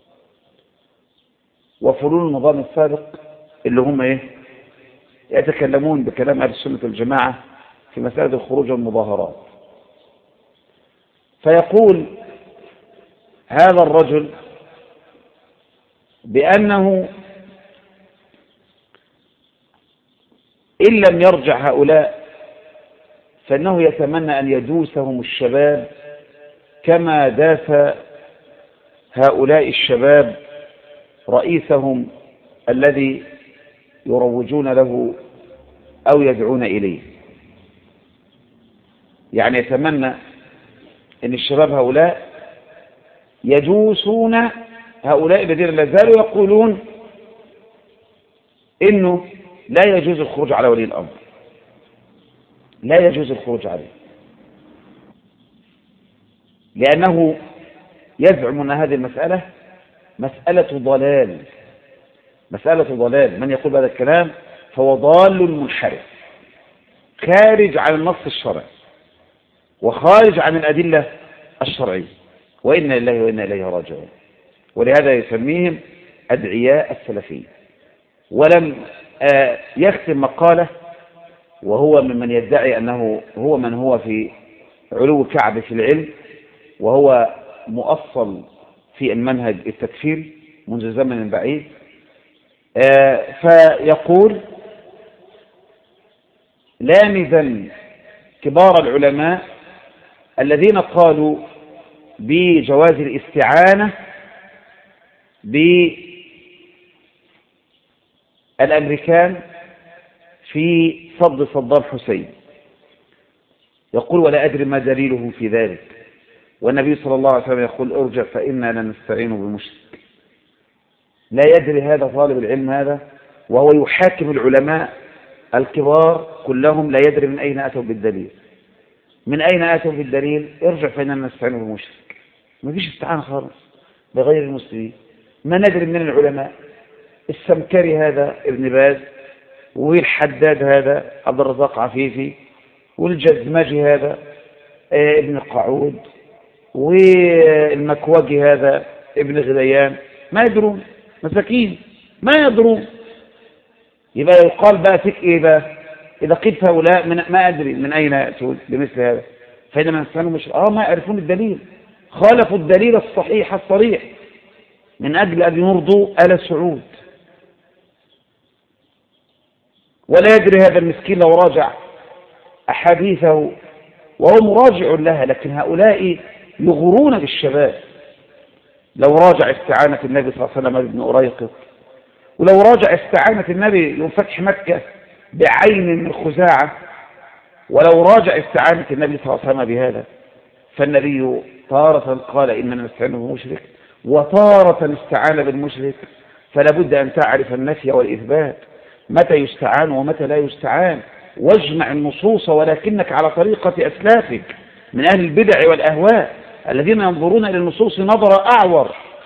وفلول النظام السابق اللي هم يتكلمون بكلام أهل السنة والجماعة في مسألة الخروج والمظاهرات. فيقول هذا الرجل بأنه إن لم يرجع هؤلاء فإنه يتمنى أن يدوسهم الشباب كما داس هؤلاء الشباب رئيسهم الذي يروجون له أو يدعون إليه. يعني يتمنى أن الشباب هؤلاء يدوسون هؤلاء الذين لا زالوا يقولون إنه لا يجوز الخروج على ولي الأمر، لا يجوز الخروج عليه، لأنه يزعم أن هذه المسألة مسألة ضلال. من يقول هذا الكلام فهو ضال منحرف، خارج عن النص الشرعي وخارج عن الأدلة الشرعية. وإنا لله وإنا إليه راجعون. ولهذا يسميهم أدعياء السلفية. ولم يختم مقاله وهو ممن يدعي أنه هو من هو في علو كعب في العلم، وهو مؤصل في المنهج التكفيري منذ زمن بعيد. فيقول لامزا كبار العلماء الذين قالوا بجواز الاستعانة بالأمريكان في صد صدام حسين. يقول ولا أدري ما دليله في ذلك، والنبي صلى الله عليه وسلم يقول ارجع فإنا لنستعين بمشرك. لا يدري هذا طالب العلم هذا وهو يحاكم العلماء الكبار كلهم، لا يدري من أين أتوا بالدليل. من أين أتوا بالدليل؟ ارجع فإنا لنستعين بمشرك. ما فيش استعانة خالص بغير المسلمين. ما ندري من العلماء السمكري هذا ابن باز، والحداد هذا عبد الرزاق عفيفي، والجزمجي هذا ابن قعود، والمكوجي هذا ابن غليان، ما يدرون، مساكين ما يدرون. يبقى يقال بقى فيك ايه بقى اذا قلت هؤلاء ما ادري من اين ياتون بمثل هذا، فاذا من كانوا مش ما يعرفون الدليل، خالفوا الدليل الصحيح الصريح من اجل ان يرضوا ال سعود. ولا يدري هذا المسكين لو راجع احاديثه وهو مراجع لها، لكن هؤلاء يغرون بالشباب. لو راجع استعانة النبي صلى الله عليه وسلم بابن أريقط، ولو راجع استعانة النبي لفتح مكة بعين من خزاعة، ولو راجع استعانة النبي صلى الله عليه وسلم بهذا، فالنبي تارة قال إننا نستعين بالمشرك، وتارة استعان بالمشرك. فلا بد أن تعرف النفي والإثبات، متى يستعان ومتى لا يستعان، واجمع النصوص، ولكنك على طريقة أسلافك من أهل البدع والأهواء الذين ينظرون إلى النصوص نظر أعور،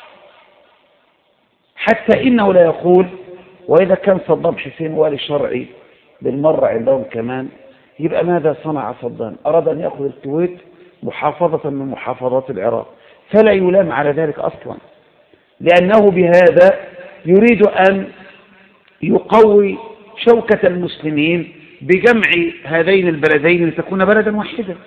حتى إنه لا يقول وإذا كان صدام حسين والي شرعي بالمرة عندهم كمان، يبقى ماذا صنع صدام؟ أراد أن يأخذ الكويت محافظة من محافظات العراق، فلا يلام على ذلك أصلا، لأنه بهذا يريد أن يقوي شوكة المسلمين بجمع هذين البلدين لتكون بلدا واحدا،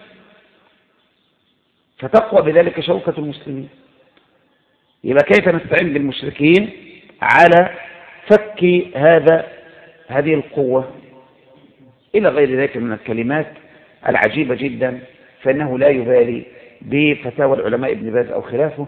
فتقوى بذلك شوكة المسلمين. يبقى كيف نستعين بالمشركين على فك هذه القوة إلى غير ذلك من الكلمات العجيبة جدا، فإنه لا يبالي بفتاوى العلماء ابن باز أو خلافه،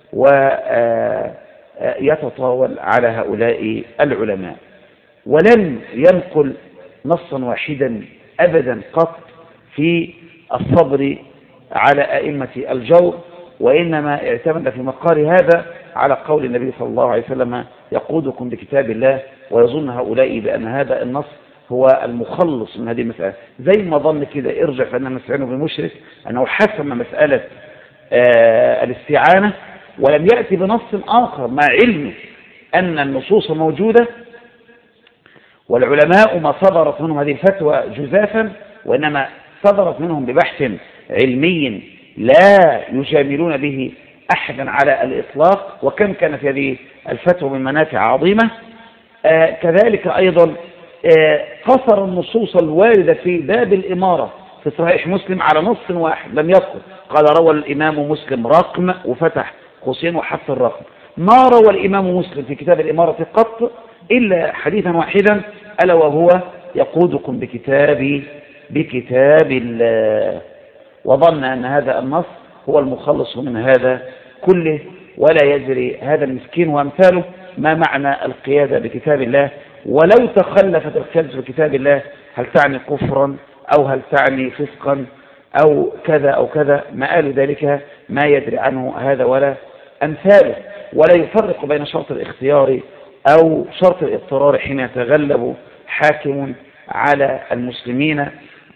ويتطاول على هؤلاء العلماء، ولن ينقل نصا واحدا أبدا قط في الصبر على أئمة الجور، وإنما اعتمد في مقال هذا على قول النبي صلى الله عليه وسلم يقودكم بكتاب الله، ويظن هؤلاء بأن هذا النص هو المخلص من هذه المسألة، زي ما ظن كده ارجع فأنا نستعين بالمشرك أنه حسم مسألة الاستعانة ولم يأتي بنص آخر مع علمه أن النصوص موجودة، والعلماء ما صدرت منهم هذه الفتوى جزافا، وإنما صدرت منهم ببحث علمي لا يجاملون به أحدا على الإطلاق، وكم كان في هذه الفتوى من منافع عظيمة. كذلك أيضا قصر النصوص الواردة في باب الإمارة في صحيح مسلم على نص واحد لم يذكر، قال روى الإمام مسلم رقم وفتح قوسين وحط الرقم، ما روى الإمام مسلم في كتاب الإمارة قط إلا حديثا واحدا، ألا وهو يقودكم بكتاب الله، وظن أن هذا النص هو المخلص من هذا كله، ولا يدري هذا المسكين وأمثاله ما معنى القيادة بكتاب الله. ولو تخلفت القيادة بكتاب الله هل تعني كفرا أو هل تعني فسقا أو كذا أو كذا، مآل ذلك ما يدري عنه هذا ولا أمثاله، ولا يفرق بين شرط الاختيار أو شرط الاضطرار حين يتغلب حاكم على المسلمين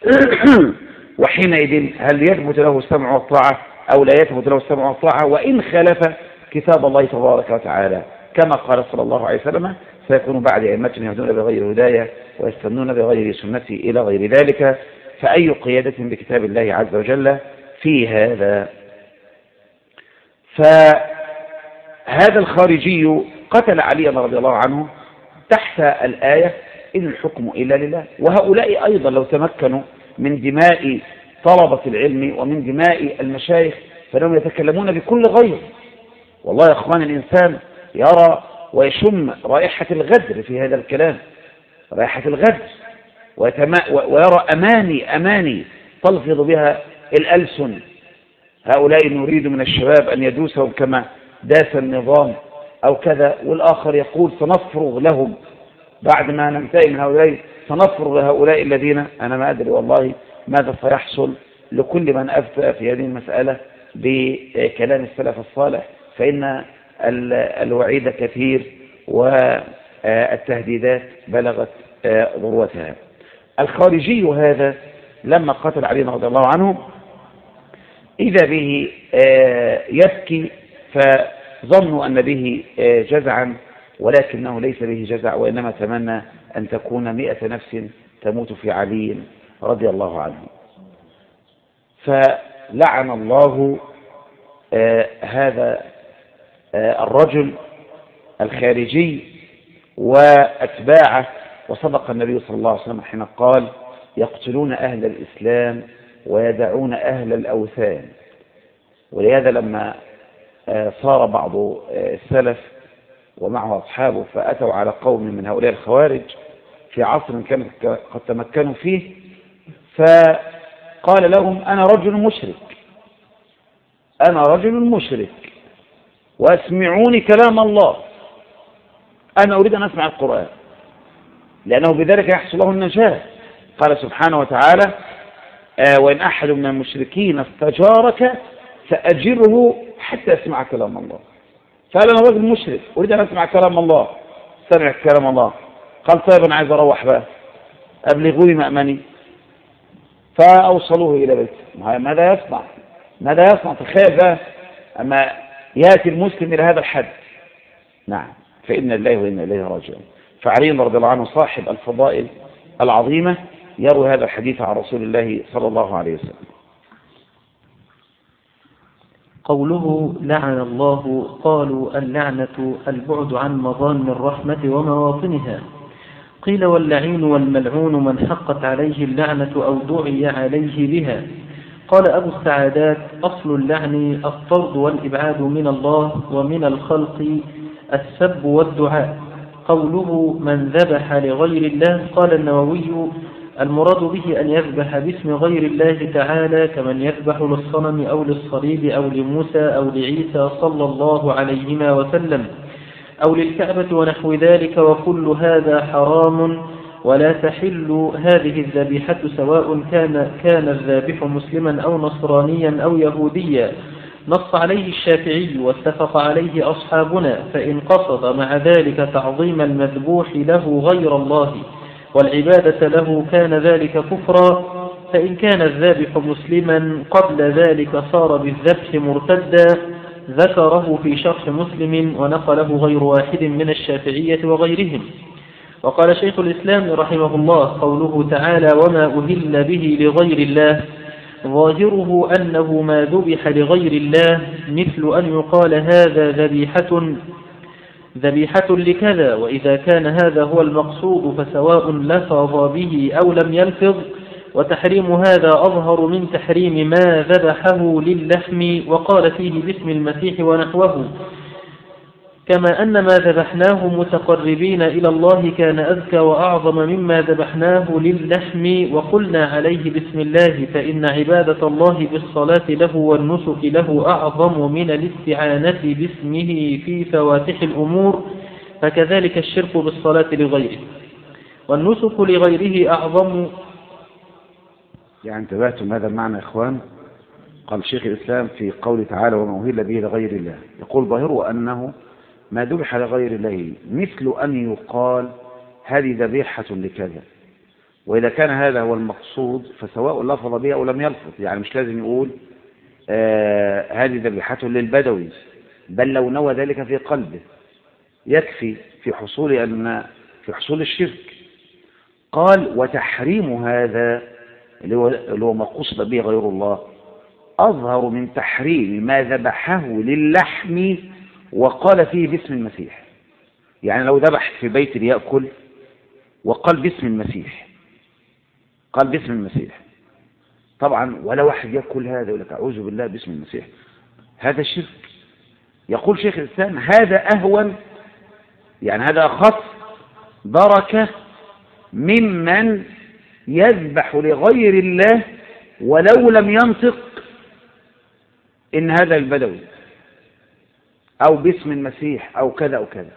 وحينئذ هل يثبت له السمع والطاعة أو لا يثبت له السمع والطاعة، وإن خالف كتاب الله تبارك وتعالى، كما قال صلى الله عليه وسلم سيكون بعد أئمة يهدون بغير هداية ويستنون بغير سنتي إلى غير ذلك، فأي قيادة بكتاب الله عز وجل في هذا؟ فهذا الخارجي قتل علي رضي الله عنه تحت الآية إن الحكم إلا لله. وهؤلاء أيضا لو تمكنوا من دماء طلبة العلم ومن دماء المشايخ فلهم يتكلمون بكل غير. والله يا أخوان الإنسان يرى ويشم رائحة الغدر في هذا الكلام، رائحة الغدر، ويرى أماني تلفظ بها الألسن. هؤلاء نريد من الشباب أن يدوسهم كما داس النظام أو كذا، والآخر يقول سنفرغ لهم بعد ما ننتهي من هؤلاء، سنفرغ لهؤلاء الذين أنا ما أدري والله ماذا سيحصل لكل من أفتى في هذه المسألة بكلام السلف الصالح، فإن الوعيد كثير والتهديدات بلغت ذروتها. الخارجي هذا لما قتل علي رضي الله عنه إذا به يبكي، فظنوا أن به جزعا ولكنه ليس به جزع، وإنما تمنى أن تكون 100 نفس تموت في علي رضي الله عنه. فلعن الله هذا الرجل الخارجي وأتباعه. وصدق النبي صلى الله عليه وسلم حين قال: يقتلون أهل الإسلام ويدعون أهل الأوثان. ولهذا لما صار بعض السلف ومعه أصحابه فأتوا على قوم من هؤلاء الخوارج في عصر كانوا قد تمكنوا فيه، فقال لهم: أنا رجل مشرك واسمعوني كلام الله، أنا أريد أن أسمع القرآن، لأنه بذلك يحصل له النجاة. قال سبحانه وتعالى: وإن أحد من المشركين استجارك فأجره حتى يسمع كلام الله. فقال: أنا رجل مشرك أريد أن أسمع كلام الله. سمع كلام الله، قال: طيب أنا عايز أروح بقى، أبلغوني مأمني. فأوصلوه إلى بيته. ماذا يصنع؟ تخيل بقى أما يأتي المسلم إلى هذا الحد. نعم، فإنا لله وإنا إليه راجعون. فعلي رضي الله عنه صاحب الفضائل العظيمة يروي هذا الحديث عن رسول الله صلى الله عليه وسلم. قوله لعن الله، قالوا اللعنة البعد عن مظان الرحمة ومواطنها. قيل واللعين والملعون من حقت عليه اللعنة أو دعي عليه بها. قال أبو السعادات: أصل اللعن الطرد والإبعاد من الله ومن الخلق السب والدعاء. قوله من ذبح لغير الله، قال النووي: المراد به أن يذبح باسم غير الله تعالى، كمن يذبح للصنم أو للصليب أو لموسى أو لعيسى صلى الله عليهما وسلم أو للكعبة ونحو ذلك، وكل هذا حرام ولا تحل هذه الذبيحة، سواء كان الذابح مسلما أو نصرانيا أو يهوديا. نص عليه الشافعي واتفق عليه أصحابنا، فإن قصد مع ذلك تعظيم المذبوح له غير الله والعبادة له كان ذلك كفرا، فإن كان الذابح مسلما قبل ذلك صار بالذبح مرتدا. ذكره في شرح مسلم ونقله غير واحد من الشافعية وغيرهم. وقال شيخ الإسلام رحمه الله: قوله تعالى وما أهل به لغير الله، ظاهره أنه ما ذبح لغير الله، مثل أن يقال هذا ذبيحة لكذا. وإذا كان هذا هو المقصود فسواء لفظ به أو لم يلفظ، وتحريم هذا أظهر من تحريم ما ذبحه للحم وقال فيه باسم المسيح ونحوه، كما أن ما ذبحناه متقربين إلى الله كان أذكى وأعظم مما ذبحناه للحم وقلنا عليه بسم الله، فإن عبادة الله بالصلاة له والنسك له أعظم من الاستعانة باسمه في فواتح الأمور، فكذلك الشرك بالصلاة لغيره، والنسك لغيره أعظم. يعني انتبهتم هذا المعنى يا إخوان؟ قال شيخ الإسلام في قوله تعالى وما أهل به لغير الله، يقول ظاهره أنه ما ذبح لغير الله، مثل أن يقال هذه ذبيحة لكذا. وإذا كان هذا هو المقصود فسواء لفظ به أو لم يلفظ، يعني مش لازم يقول هذه ذبيحة للبدوي، بل لو نوى ذلك في قلبه يكفي في حصول الشرك. قال وتحريم هذا اللي هو ما قصد به غير الله أظهر من تحريم ما ذبحه للحم وقال فيه باسم المسيح. يعني لو ذبح في بيت ليأكل وقال باسم المسيح، قال باسم المسيح، طبعا ولا واحد يأكل هذا يقول لك أعوذ بالله باسم المسيح، هذا شرك. يقول شيخ الإسلام هذا أهون، يعني هذا أخف دركة ممن يذبح لغير الله ولو لم ينطق إن هذا البدوي أو باسم المسيح أو كذا أو كذا.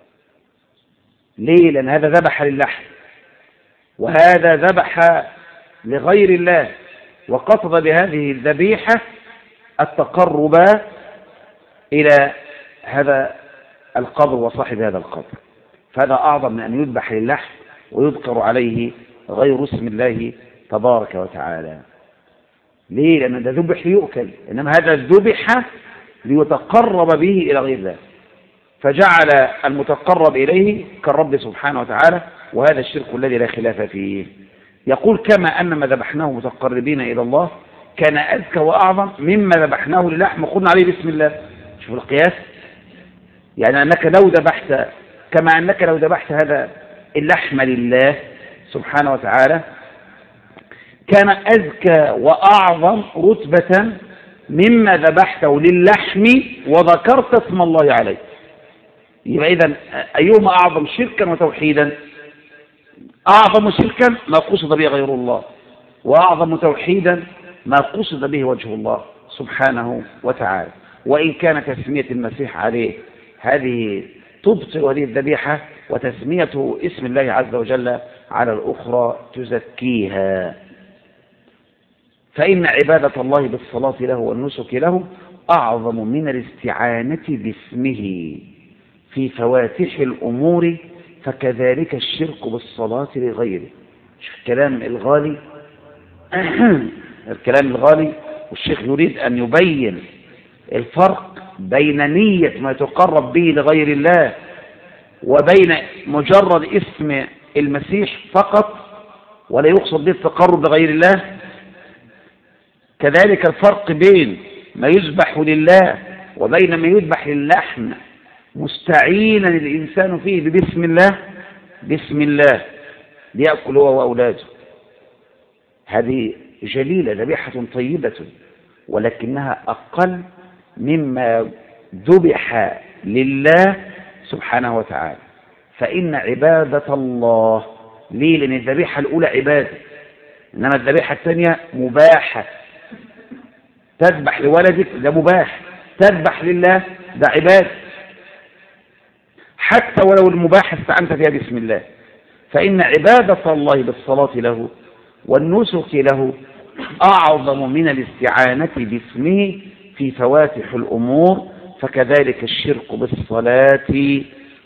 ليه؟ لأن هذا ذبح للحم وهذا ذبح لغير الله، وقصد بهذه الذبيحة التقرب إلى هذا القبر وصاحب هذا القبر، فهذا أعظم من أن يذبح للحم ويذكر عليه غير اسم الله تبارك وتعالى. ليه؟ لأن ده ذبح ليؤكل، إنما هذا ذبح ليتقرب به إلى غير الله، فجعل المتقرب إليه كالرب سبحانه وتعالى، وهذا الشرك الذي لا خلاف فيه. يقول كما أن ما ذبحناه متقربين إلى الله كان أزكى وأعظم مما ذبحناه للحم وقلنا عليه بسم الله. شوف القياس، يعني أنك لو ذبحت كما أنك لو ذبحت هذا اللحم لله سبحانه وتعالى كان أزكى وأعظم رتبة مما ذبحته للحم وذكرت اسم الله عليه. يبقى إذن أيهما أعظم شركا وتوحيدا؟ أعظم شركا ما قصد به غير الله، وأعظم توحيدا ما قصد به وجه الله سبحانه وتعالى. وإن كان تسمية المسيح عليه هذه تبطل هذه الذبيحة، وتسميته اسم الله عز وجل على الأخرى تزكيها. فإن عبادة الله بالصلاة له والنسك له أعظم من الاستعانة باسمه في فواتح الأمور، فكذلك الشرك بالصلاة لغيره. شوف الكلام الغالي الكلام الغالي، والشيخ يريد أن يبين الفرق بين نية ما تقرب به لغير الله وبين مجرد اسم المسيح فقط ولا يقصد به التقرب لغير الله. كذلك الفرق بين ما يذبح لله وبين ما يذبح للحم مستعينا الإنسان فيه بسم الله، بسم الله ليأكل هو وأولاده. هذه جليلة ذبيحة طيبة، ولكنها أقل مما ذبح لله سبحانه وتعالى. فإن عبادة الله ليه؟ لأن الذبيحة الأولى عبادة، إنما الذبيحة الثانية مباحة. تذبح لولدك ده مباح، تذبح لله ده عبادة، حتى ولو المباح استعنت فيها بسم الله. فإن عبادة الله بالصلاة له والنسك له أعظم من الاستعانة باسمه في فواتح الأمور، فكذلك الشرك بالصلاة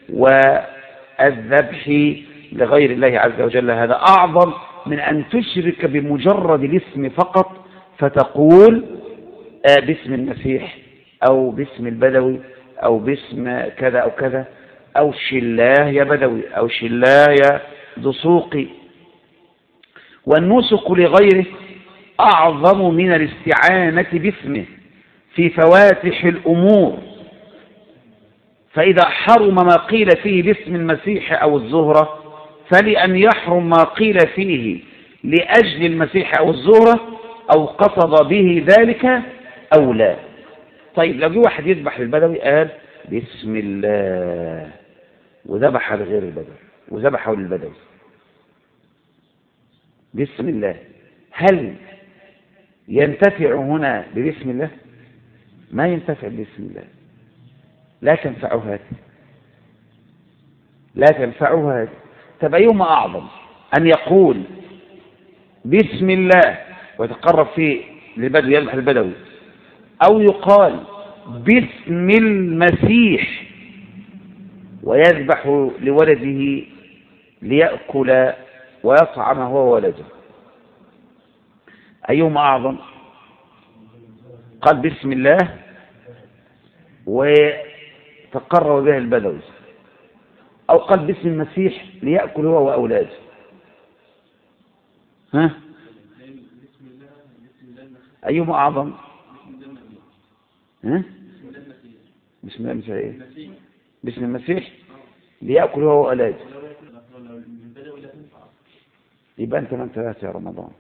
والذبح لغير الله عز وجل هذا أعظم من أن تشرك بمجرد الاسم فقط، فتقول باسم المسيح أو باسم البدوي أو باسم كذا أو كذا، أو شلاه يا بدوي أو شلاه يا دسوقي. والنسك لغيره أعظم من الاستعانة باسمه في فواتح الأمور، فإذا حرم ما قيل فيه باسم المسيح أو الزهرة فلأن يحرم ما قيل فيه لأجل المسيح أو الزهرة أو قصد به ذلك أو لا. طيب لو جه واحد يذبح للبدوي قال بسم الله وذبح لغير البدوي وذبحه للبدوي بسم الله، هل ينتفع هنا ببسم الله؟ ما ينتفع بسم الله، لا تنفعه هذا، لا تنفعه هذا. طب أيهما أعظم، أن يقول بسم الله ويتقرب فيه للبدوي يذبح البدوي، أو يقال باسم المسيح ويذبح لولده ليأكل ويطعم هو ولده؟ أيهما أعظم؟ قال بسم الله وتقرب به البدوي، أو قال باسم المسيح ليأكل هو وأولاده؟ ها؟ أيهما أعظم؟ ها؟ بسم الله المسيح إيه؟ باسم المسيح ليأكل هو وأولاده. يبقى أنت من ثلاثة يا رمضان.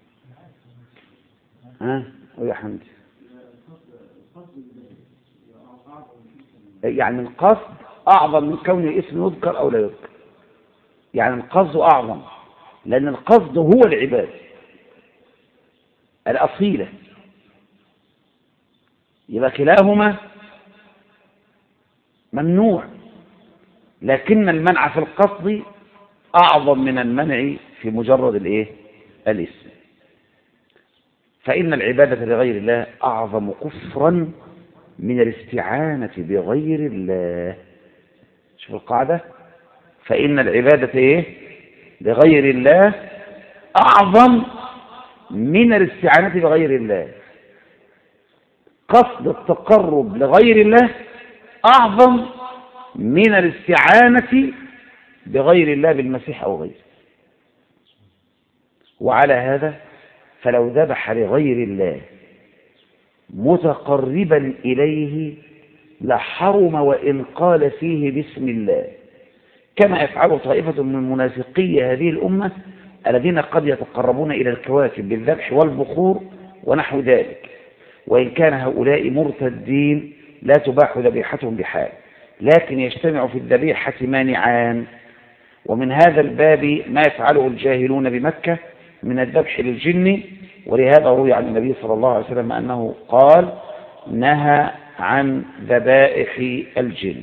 ها؟ ويا حمدي، يعني القصد أعظم من كون الاسم يذكر أو لا يذكر، يعني القصد أعظم، لأن القصد هو العبادة الأصيلة. يبقى كلاهما ممنوع، لكن المنع في القصد أعظم من المنع في مجرد الاسم. فإن العبادة لغير الله أعظم كفرا من الاستعانة بغير الله. شوف القاعدة، فإن العبادة لغير الله أعظم من الاستعانة بغير الله. قصد التقرب لغير الله أعظم من الاستعانة بغير الله بالمسيح أو غيره. وعلى هذا فلو ذبح لغير الله متقربا إليه لحرم وإن قال فيه بسم الله، كما يفعل طائفة من منافقي هذه الأمة الذين قد يتقربون إلى الكواكب بالذبح والبخور ونحو ذلك، وإن كان هؤلاء مرتدين لا تباح ذبيحتهم بحال، لكن يجتمع في الذبيحة مانعان. ومن هذا الباب ما يفعله الجاهلون بمكة من الذبح للجن، ولهذا روي عن النبي صلى الله عليه وسلم أنه قال نهى عن ذبائح الجن،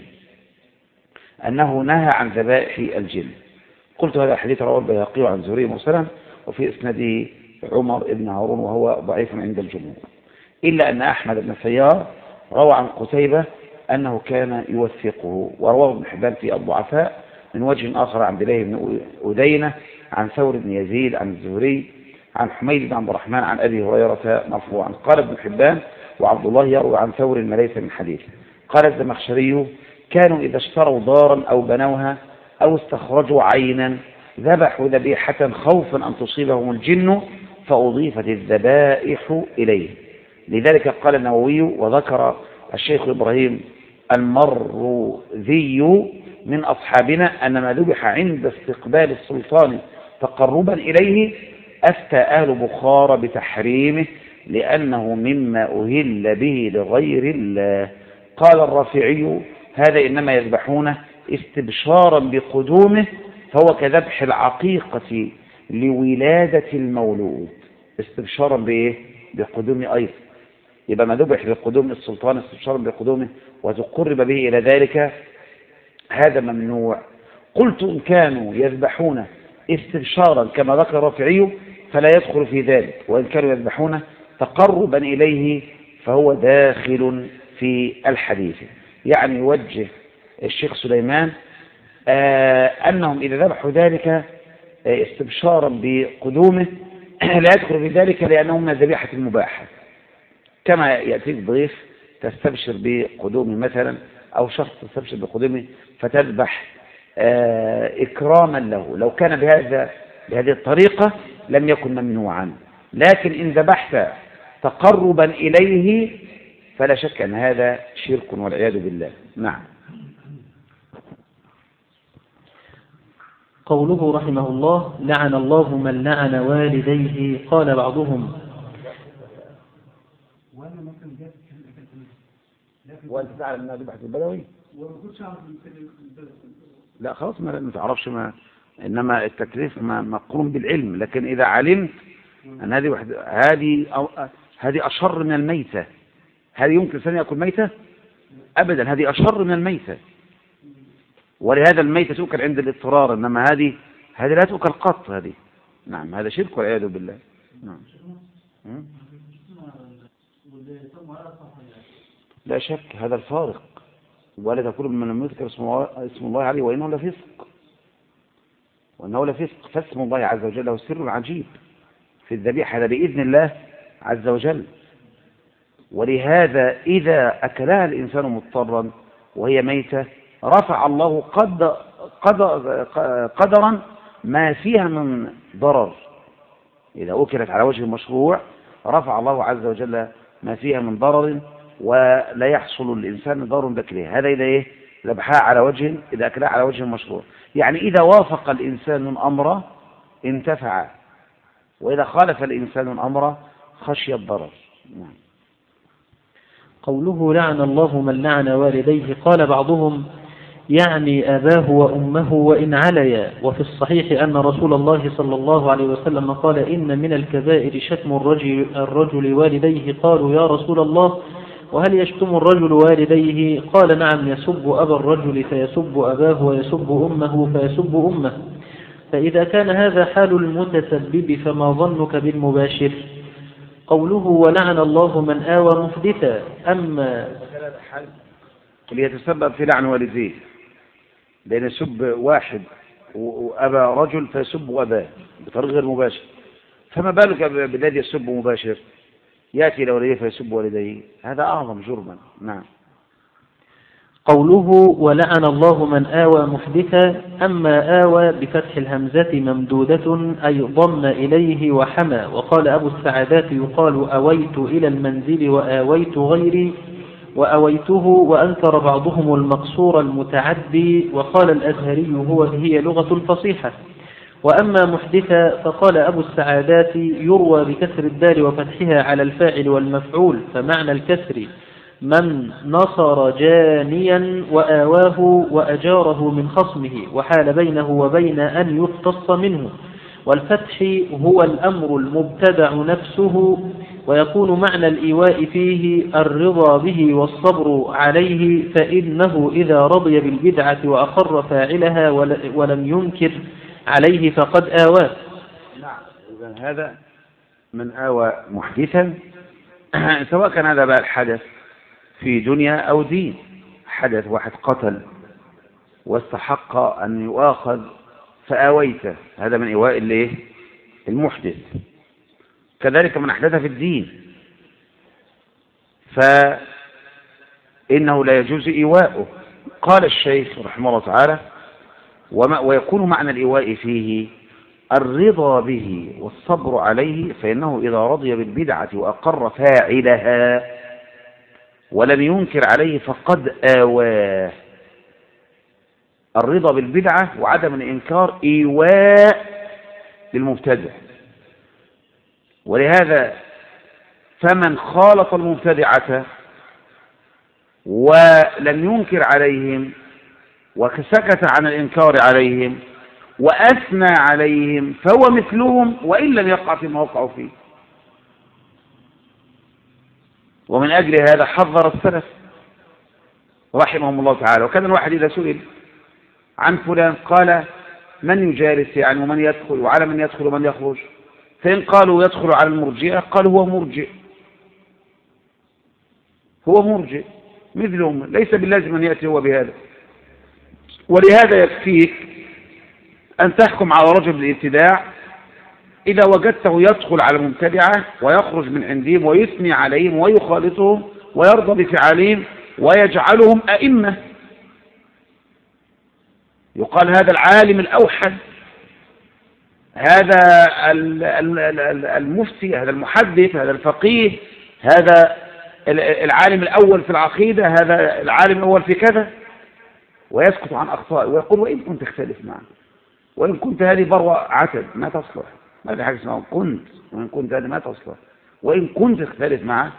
أنه نهى عن ذبائح الجن. قلت هذا الحديث رواه البيهقي عن زهري مرسلا، وفي إسناده عمر بن هارون وهو ضعيف عند الجمهور، إلا أن أحمد بن سيار روى عن قتيبة أنه كان يوثقه، ورواه ابن حبان في الضعفاء من وجه آخر عن بليه بن أدينة عن ثور بن يزيد عن الزهري عن حميد بن عبد الرحمن عن أبي هريرة مرفوعا. قال ابن حبان وعبد الله يروي عن ثور ما ليس من حديث. قال الزمخشري كانوا إذا اشتروا دارا أو بنوها أو استخرجوا عينا ذبحوا ذبيحة خوفا أن تصيبهم الجن فأضيفت الذبائح إليه. لذلك قال النووي وذكر الشيخ إبراهيم المروذي من أصحابنا أن ما ذبح عند استقبال السلطان تقربا إليه أفتى أهل بخارى بتحريمه لأنه مما أهل به لغير الله. قال الرافعي هذا إنما يذبحونه استبشارا بقدومه، فهو كذبح العقيقة لولادة المولود. استبشارا بإيه؟ بقدومه أيضا، يبقى ما ذبح لقدوم السلطان استبشارا بقدومه وتقرب به إلى ذلك هذا ممنوع. قلت إن كانوا يذبحون استبشارا كما ذكر الرافعي فلا يدخل في ذلك، وإن كانوا يذبحون تقربا إليه فهو داخل في الحديث. يعني يوجه الشيخ سليمان أنهم إذا ذبحوا ذلك استبشارا بقدومه لا يدخل في ذلك لأنه من الذبيحة المباحة، كما يأتيك ضيف تستبشر بقدومه مثلا، أو شخص تستبشر بقدومه فتذبح إكراما له. لو كان بهذه الطريقة لم يكن ممنوعا، لكن إن ذبحت تقربا إليه فلا شك أن هذا شرك والعياذ بالله. نعم. قوله رحمه الله لعن الله من لعن والديه. قال بعضهم وأنت تعلم أنها ذبحت البدوي؟ لا خلاص ما تعرفش، ما إنما التكليف مقرون بالعلم، لكن إذا علمت أن هذه أشر من الميتة. هذه يمكن أن يأكل ميتة؟ أبدا، هذه أشر من الميتة، ولهذا الميتة تؤكل عند الاضطرار، إنما هذه لا تؤكل قط هذه. نعم، هذا شرك والعياذ بالله. نعم. لا شك هذا الفارق، ولا تكون من لم يذكر اسم الله عليه وإنه لفسق، فاسم الله عز وجل له سر عجيب في الذبيحة هذا بإذن الله عز وجل. ولهذا إذا أكلها الإنسان مضطرا وهي ميتة رفع الله قدرا ما فيها من ضرر. إذا أكلت على وجه المشروع رفع الله عز وجل ما فيها من ضرر، ولا يحصل الإنسان ضرر بأكلها. هذا إذا إيه؟ ذبحها على وجه، إذا أكلها على وجه المشروع، يعني إذا وافق الإنسان الأمر انتفع، وإذا خالف الإنسان الأمر خشي الضرر. نعم. قوله لعن الله من لعن والديه. قال بعضهم يعني أباه وأمه وإن عليا. وفي الصحيح أن رسول الله صلى الله عليه وسلم قال إن من الكبائر شتم الرجل والديه. قالوا يا رسول الله وهل يشتم الرجل والديه؟ قال نعم، يسب أبا الرجل فيسب أباه، ويسب أمه فيسب أمه. فإذا كان هذا حال المتسبب فما ظنك بالمباشر؟ قوله ولعن الله من آوى محدثا. أما اللي يتسبب في لعن والديه، لأن يسب واحد وأبا رجل فيسب أباه بطريق غير مباشر، فما بالك بالذي يسب مباشر يأتي إلى والديه فيسب والديه؟ هذا أعظم جرما. نعم. قوله ولعن الله من آوى محدثا. أما آوى بفتح الهمزة ممدودة أي ضم إليه وحمى. وقال أبو السعدات يقال أويت إلى المنزل وآويت غيري وأويته. وأنكر بعضهم المقصور المتعدي. وقال الأزهري هي لغة الفصيحة. وأما محدثا فقال أبو السعادات يروى بكسر الدال وفتحها على الفاعل والمفعول. فمعنى الكسر من نصر جانيا وآواه وأجاره من خصمه وحال بينه وبين أن يقتص منه. والفتح هو الأمر المبتدع نفسه. ويكون معنى الإيواء فيه الرضا به والصبر عليه، فإنه إذا رضي بالبدعة وأقر فاعلها ولم ينكر عليه فقد آواه. نعم، إذن هذا من آوى محدثا، سواء كان هذا بقى الحدث في دنيا أو دين. حدث واحد قتل واستحق أن يؤاخذ فآويته، هذا من إيواء المحدث. كذلك من أحدث في الدين فإنه لا يجوز إيواؤه. قال الشيخ رحمه الله تعالى ويكون معنى الإيواء فيه الرضا به والصبر عليه، فإنه إذا رضي بالبدعة وأقر فاعلها ولم ينكر عليه فقد آواه. الرضا بالبدعة وعدم الإنكار إيواء للمبتدع. ولهذا فمن خالط المبتدعة ولم ينكر عليهم وسكت عن الإنكار عليهم وأثنى عليهم فهو مثلهم وإن لم يقع فيما وقعوا فيه. ومن أجل هذا حذر السلف رحمهم الله تعالى. وكان الواحد إذا سئل عن فلان قال من يجالس يعني ومن يدخل وعلى من يدخل ومن يخرج، فإن قالوا يدخل على المرجئة قال هو مرجئ، هو مرجئ مثلهم، ليس باللازم أن يأتي هو بهذا. ولهذا يكفيك أن تحكم على رجل بالابتداع إذا وجدته يدخل على المبتدعة ويخرج من عندهم ويثني عليهم ويخالطهم ويرضى بفعالهم ويجعلهم أئمة. يقال هذا العالم الأوحد، هذا المفتي، هذا المحدث، هذا الفقيه، هذا العالم الأول في العقيدة، هذا العالم الأول في كذا، ويسكت عن أخطائه ويقول وإن كنت تختلف معه، وإن كنت هذه بروة عتب ما تصلح، ما في حاجة اسمها كنت، وإن كنت هذه ما تصلح، وإن كنت تختلف معه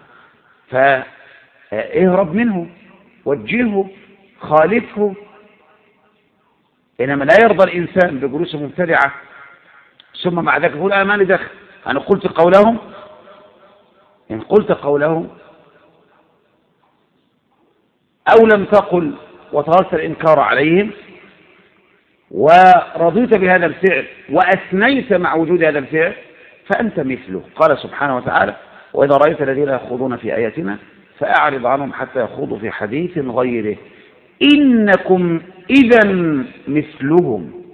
فاهرب منه، وجهه، خالفه. إنما لا يرضى الإنسان بجلوس مبتدعة ثم مع ذلك يقول ما لي دخل، أنا قلت قولهم، إن قلت قولهم أو لم تقل وتركت الإنكار عليهم ورضيت بهذا الفعل وأثنيت مع وجود هذا الفعل فأنت مثله. قال سبحانه وتعالى وإذا رأيت الذين يخوضون في آياتنا فأعرض عنهم حتى يخوضوا في حديث غيره إنكم إذا مثلهم.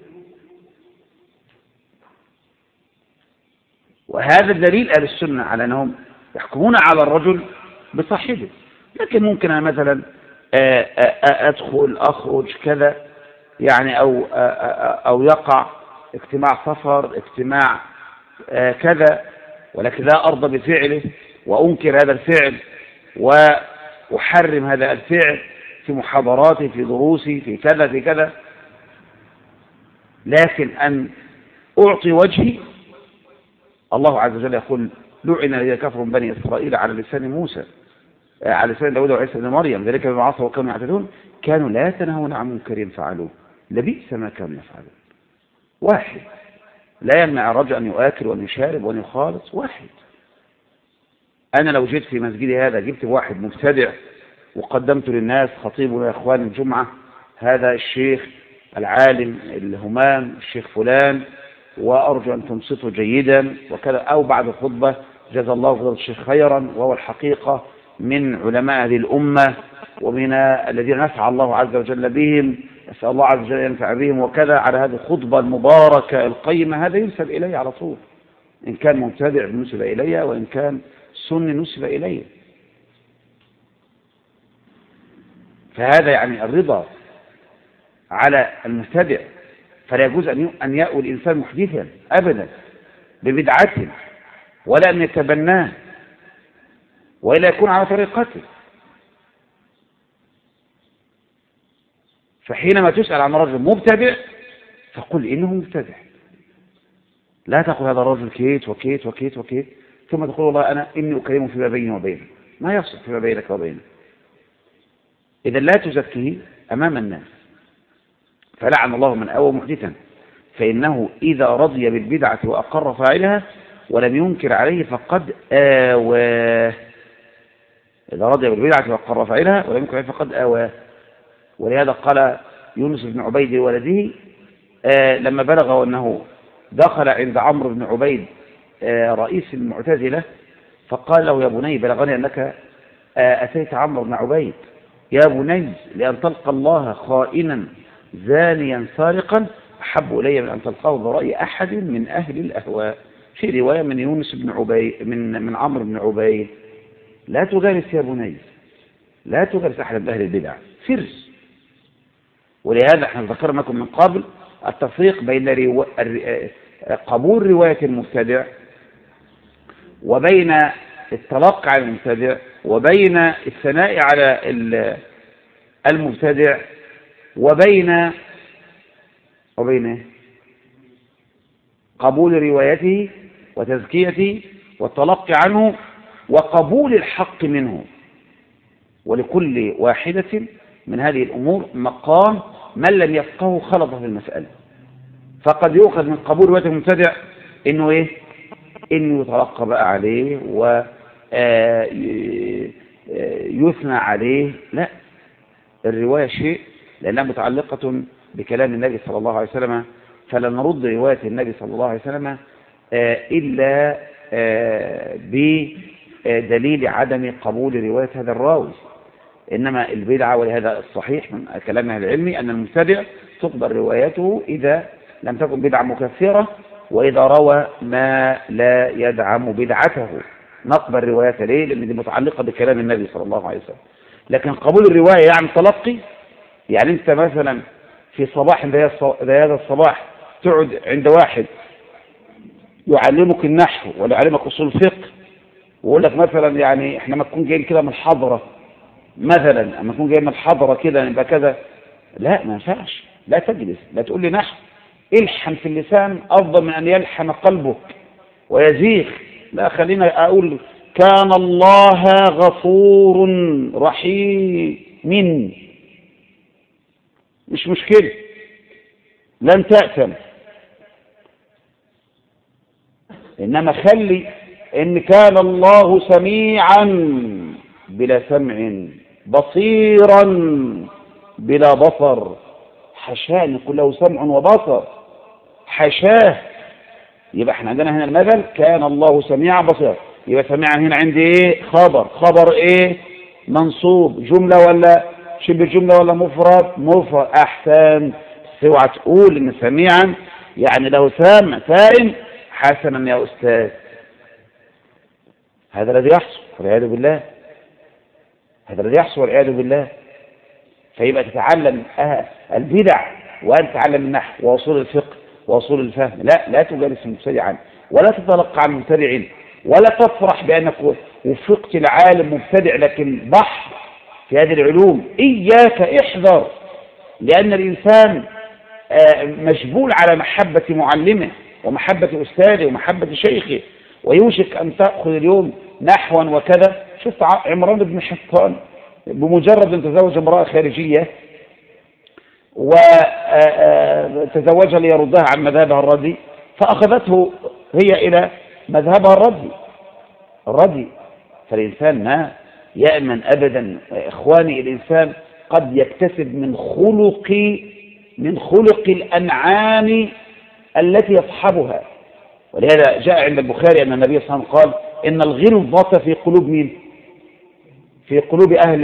وهذا الدليل أهل السنة على أنهم يحكمون على الرجل بصاحبه. لكن ممكن أنا مثلا أدخل أخرج كذا يعني أو يقع اجتماع سفر، اجتماع كذا، ولكن لا أرضى بفعله وأنكر هذا الفعل وأحرم هذا الفعل في محاضراتي، في دروسي، في كذا في كذا. لكن أن أعطي وجهي، الله عز وجل يقول لعن الذين كفروا من بني إسرائيل على لسان موسى، على لسان داود وعيسى بن مريم، ذلك بما عصوا وكانوا يعتدون كانوا لا يتناهون عن منكر فعلوه لبئس ما كانوا يفعلون. واحد لا يمنع الرجل أن يؤكل وأن يشارب وأن يخالط، واحد. أنا لو جيت في مسجدي هذا جبت واحد مبتدع وقدمت للناس خطيبنا يا إخوان الجمعة هذا الشيخ العالم الهمام الشيخ فلان وأرجو أن تنصتوا جيدا وكذا، أو بعد الخطبة جزا الله فضل الشيخ خيرا وهو الحقيقة من علماء هذه الأمة ومن الذين نفع الله عز وجل بهم، أسأل الله عز وجل ينفع بهم وكذا، على هذه الخطبة المباركة القيمة، هذا ينسب إلي على طول، إن كان مبتدع نسب إلي وإن كان سني نسب إلي. فهذا يعني الرضا على المبتدع، فلا يجوز أن يأوي الإنسان محدثا أبدا ببدعة ولا أن يتبناه وإلا يكون على طريقته. فحينما تسأل عن رجل مبتدع فقل إنه مبتدع، لا تقل هذا الرجل كيت وكيت وكيت وكيت ثم تقول والله إني أكلمه فيما بيني وبينه. ما يصح فيما بينك وبينه، إذا لا تزكيه أمام الناس. فلعن الله من أوى محدثا، فإنه إذا رضي بالبدعة وأقر فاعلها ولم ينكر عليه فقد آواه. إذا رضي بالبدعة وأقر فاعلها ولم ينكر عليه فقد آواه. ولهذا قال يونس بن عبيد لولده لما بلغه أنه دخل عند عمرو بن عبيد رئيس المعتزلة فقال له: يا بني بلغني أنك أتيت عمرو بن عبيد، يا بني لأن تلقى الله خائنا زانيا سارقا أحب إلي من أن تلقاه برأي أحد من أهل الأهواء. في رواية من يونس بن عبيد من عمرو بن عبيد: لا تجالس يا بني، لا تجالس أحد من أهل البدع، فرس. ولهذا احنا ذكرنا لكم من قبل التفريق بين قبول رواية المبتدع وبين التلقي على المبتدع وبين الثناء على المبتدع وبين قبول روايته وتزكيته والتلقي عنه وقبول الحق منه. ولكل واحدة من هذه الأمور مقام، من لم يفقه خلط في المسألة. فقد يؤخذ من قبول رواية المبتدع إنه إنه يتلقى بقى عليه ويثنى عليه. لا، الرواية شيء لأنها متعلقة بكلام النبي صلى الله عليه وسلم، فلا نرد رواية النبي صلى الله عليه وسلم إلا بدليل عدم قبول رواية هذا الراوي. إنما البدعة، ولهذا الصحيح من كلامنا العلمي أن المبتدع تقبل روايته إذا لم تكن بدعة مكفرة، وإذا روى ما لا يدعم بدعته نقبل روايته. ليه؟ لأن دي متعلقة بكلام النبي صلى الله عليه وسلم. لكن قبول الرواية يعني تلقي، يعني أنت مثلا في صباح زي هذا الصباح تقعد عند واحد يعلمك النحو ولا يعلمك أصول الفقه ويقول لك مثلا يعني احنا ما نكون جايين كده من الحضرة، مثلا اما نكون جايين من الحضرة كده يبقى كذا. لا، ما ينفعش، لا تجلس، لا تقول لي نحو. الحن في اللسان أفضل من أن يلحن قلبك ويزيغ. لا، خلينا أقول كان الله غفور رحيم، مش مشكلة، لن تأثم. إنما خلي إن كان الله سميعا بلا سمع، بصيرا بلا بصر. حشاه أن يكون له سمع وبصر، حشاه. يبقى احنا عندنا هنا المثل كان الله سميعا بصيرا. يبقى سميعا هنا عندي ايه؟ خبر ايه؟ منصوب. جملة ولا شبه جملة ولا مفرد؟ احسن. اوعى تقول ان سميعا يعني له سامع فاهم. حسنا يا استاذ، هذا الذي يحصل والعياذ بالله، هذا الذي يحصل والعياذ بالله. فيبقى تتعلم البدع وأن تتعلم النحو وأصول الفقه وأصول الفهم. لا تجالس مبتدعا ولا تتلقى عن مبتدع ولا تفرح بأنك وفقت العالم مبتدع لكن بحر في هذه العلوم. إياك، احذر، لأن الإنسان مجبول على محبة معلمه ومحبة أستاذه ومحبة شيخه، ويوشك أن تأخذ اليوم نحوا وكذا. شفت عمران بن حطان بمجرد أن تزوج امرأة خارجية وتزوجها ليردها عن مذهبها الردي، فأخذته هي إلى مذهبها الردي. فالإنسان ما يأمن أبدا. إخواني، الإنسان قد يكتسب من خلق الأنعام التي يصحبها. ولهذا جاء عند البخاري أن النبي صلى الله عليه وسلم قال إن الغلظة في قلوب مين؟ في قلوب أهل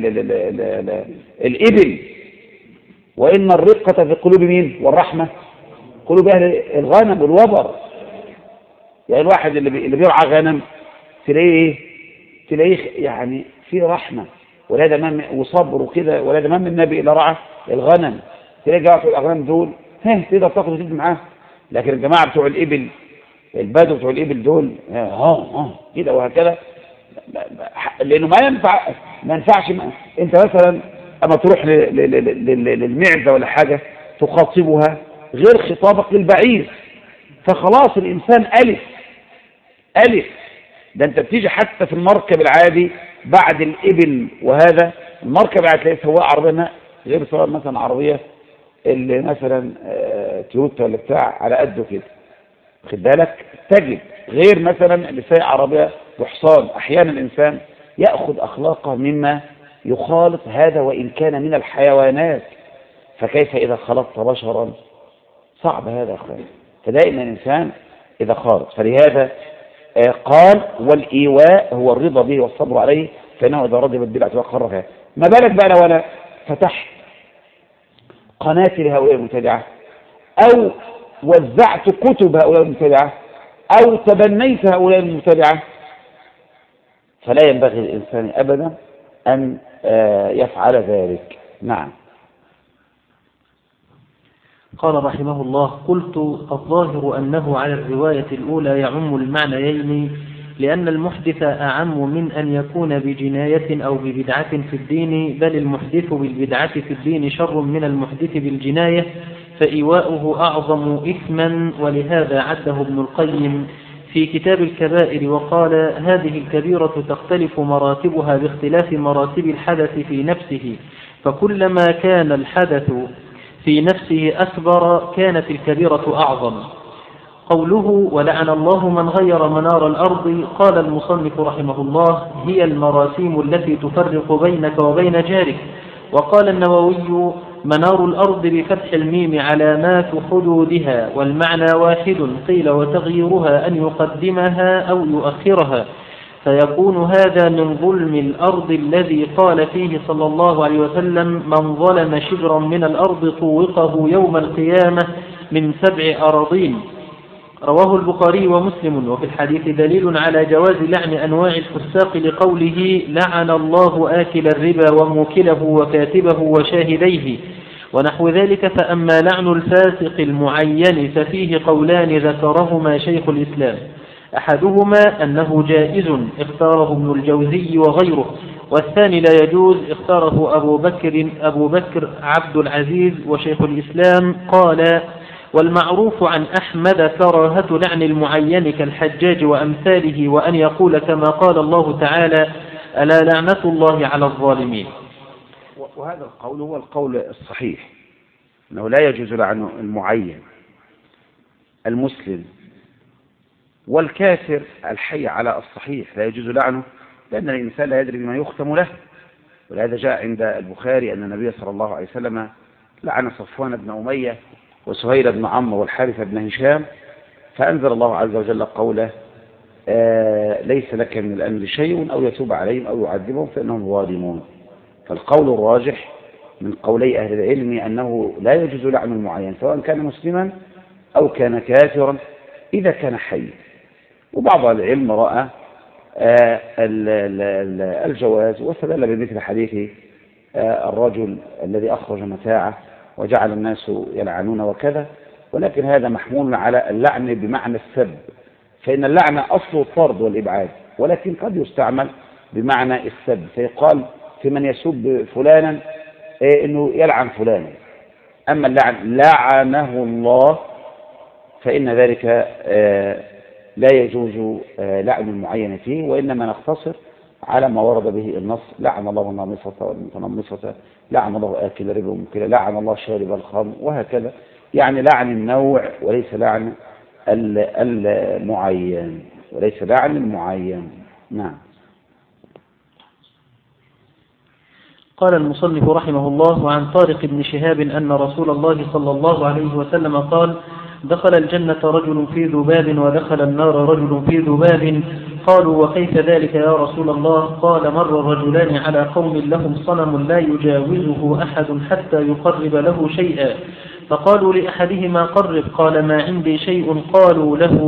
الإبل، وإن الرقة في قلوب مين؟ والرحمة قلوب أهل الغنم والوبر. يعني الواحد اللي بيرعى غنم تلاقيه يعني في رحمة ولا ده مام وصبر وكده، ولا ده مام النبي إلا رعى الغنم. تلاقي جماعة الأغنام دول تقدر تاخد وتدي معاه، لكن الجماعة بتوع الإبل، البدو بتوع الإبل دول كده وهكذا، لأنه ما ينفعش أنت مثلا أما تروح للمعزة ولا حاجة تخاطبها غير خطابك للبعير، فخلاص الإنسان ألف. ده أنت بتيجي حتى في المركب العادي بعد الإبل، وهذا المركب هتلاقي سواق عربية غير سواق مثلا عربية اللي مثلا تويوتا ولا بتاع على قده كده، خد بالك، تجد غير مثلا اللي سايق عربية بحصان. أحيانا الإنسان يأخذ أخلاقه مما يخالط هذا وإن كان من الحيوانات، فكيف إذا خلطت بشرا؟ صعب هذا أخوان. فدائما الإنسان إذا خالط، فلهذا قال والإيواء هو الرضا به والصبر عليه، فإنه إذا رضي بالبدعة وقر فيها. ما بالك بقى لو أنا فتحت قناة لهؤلاء المبتدعة، أو وزعت كتب هؤلاء المبتدعة، أو تبنيت هؤلاء المبتدعة، فلا ينبغي للإنسان أبدا أن يفعل ذلك. نعم. قال رحمه الله: قلت الظاهر أنه على الرواية الأولى يعم المعنيين، لأن المحدث أعم من أن يكون بجناية أو ببدعة في الدين، بل المحدث بالبدعة في الدين شر من المحدث بالجناية، فإيواؤه أعظم إثما. ولهذا عده ابن القيم في كتاب الكبائر وقال: هذه الكبيرة تختلف مراتبها باختلاف مراتب الحدث في نفسه، فكلما كان الحدث في نفسه أكبر كانت الكبيرة أعظم. قوله ولعن الله من غير منار الأرض، قال المصنف رحمه الله: هي المراسيم التي تفرق بينك وبين جارك. وقال النووي: منار الأرض بفتح الميم علامات حدودها، والمعنى واحد، قيل وتغييرها أن يقدمها أو يؤخرها، فيكون هذا من ظلم الأرض الذي قال فيه صلى الله عليه وسلم: من ظلم شبرا من الأرض طوقه يوم القيامة من 7 أراضين. رواه البخاري ومسلم. وفي الحديث دليل على جواز لعن أنواع الفساق لقوله: لعن الله آكل الربا وموكله وكاتبه وشاهديه، ونحو ذلك. فأما لعن الفاسق المعين ففيه قولان ذكرهما شيخ الإسلام، أحدهما أنه جائز اختاره ابن الجوزي وغيره، والثاني لا يجوز اختاره أبو بكر عبد العزيز وشيخ الإسلام. قال: والمعروف عن أحمد كراهة لعن المعين كالحجاج وأمثاله، وأن يقول كما قال الله تعالى: ألا لعنة الله على الظالمين. وهذا القول هو القول الصحيح، أنه لا يجوز لعن المعين المسلم، والكافر الحي على الصحيح لا يجوز لعنه، لأن الإنسان لا يدري بما يختم له. ولهذا جاء عند البخاري أن النبي صلى الله عليه وسلم لعن صفوان بن أمية وسهيل بن عمرو والحارث بن هشام، فأنزل الله عز وجل قوله: ليس لك من الأمر شيء أو يتوب عليهم أو يعذبهم فإنهم ظالمون. فالقول الراجح من قولي أهل العلم أنه لا يجوز لعن المعين سواء كان مسلما أو كان كافرا إذا كان حيا. وبعض العلم رأى الجواز واستدل بمثل حديث الرجل الذي أخرج متاعه وجعل الناس يلعنون وكذا، ولكن هذا محمول على اللعن بمعنى السب، فإن اللعن أصله الطرد والإبعاد، ولكن قد يستعمل بمعنى السب، فيقال في من يسب فلانا إنه يلعن فلانا. أما اللعن لعنه الله فإن ذلك لا يجوز لعن المعين فيه، وإنما نقتصر على ما ورد به النص: لعن الله النامصة والمتنمصة، لعن الله آكل الربا وموكله، لعن الله شارب الخمر، وهكذا. يعني لعن النوع وليس لعن المعين، وليس لعن المعين. نعم. قال المصنف رحمه الله: وعن طارق بن شهاب أن رسول الله صلى الله عليه وسلم قال: دخل الجنة رجل في ذباب ودخل النار رجل في ذباب. قالوا: وكيف ذلك يا رسول الله؟ قال: مر رجلان على قوم لهم صنم لا يجاوزه أحد حتى يقرب له شيئا، فقالوا لأحدهما: قرب. قال: ما عندي شيء. قالوا له: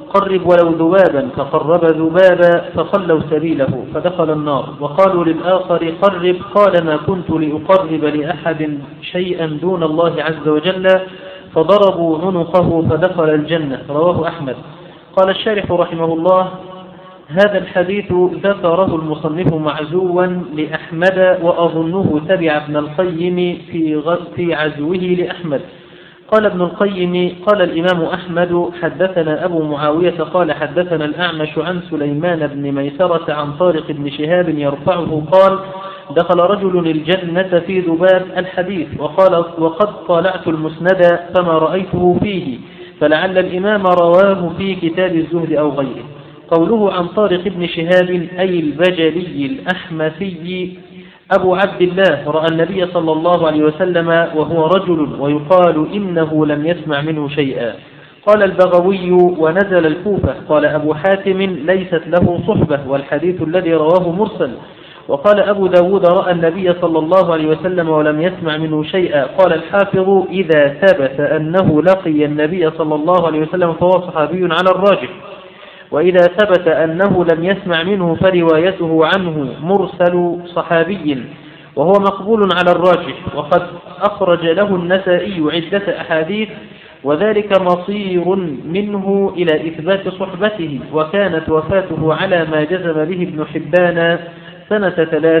قرب ولو ذبابا، فقرب ذبابا فخلوا سبيله فدخل النار. وقالوا للآخر قرب، قال ما كنت لأقرب لأحد شيئا دون الله عز وجل، فضربوا عنقه فدخل الجنة. رواه أحمد. قال الشارح رحمه الله: هذا الحديث ذكره المصنف معزوا لأحمد، وأظنه تبع ابن القيم في عزوه لأحمد. قال ابن القيم: قال الإمام أحمد حدثنا أبو معاوية قال حدثنا الأعمش عن سليمان بن ميسرة عن طارق بن شهاب يرفعه قال: دخل رجل الجنة في ذباب الحديث. وقد طالعت المسند فما رأيته فيه، فلعل الإمام رواه في كتاب الزهد أو غيره. قوله عن طارق بن شهاب أي البجلي الأحمسي أبو عبد الله رأى النبي صلى الله عليه وسلم وهو رجل، ويقال إنه لم يسمع منه شيئا. قال البغوي: ونزل الكوفة. قال أبو حاتم: ليست له صحبة، والحديث الذي رواه مرسل. وقال أبو داود: رأى النبي صلى الله عليه وسلم ولم يسمع منه شيئا. قال الحافظ: إذا ثبت أنه لقي النبي صلى الله عليه وسلم فهو صحابي على الراجح، وإذا ثبت أنه لم يسمع منه فروايته عنه مرسل صحابي، وهو مقبول على الراجح. وقد أخرج له النسائي عدة أحاديث، وذلك مصير منه إلى إثبات صحبته. وكانت وفاته على ما جزم به ابن حبان سنة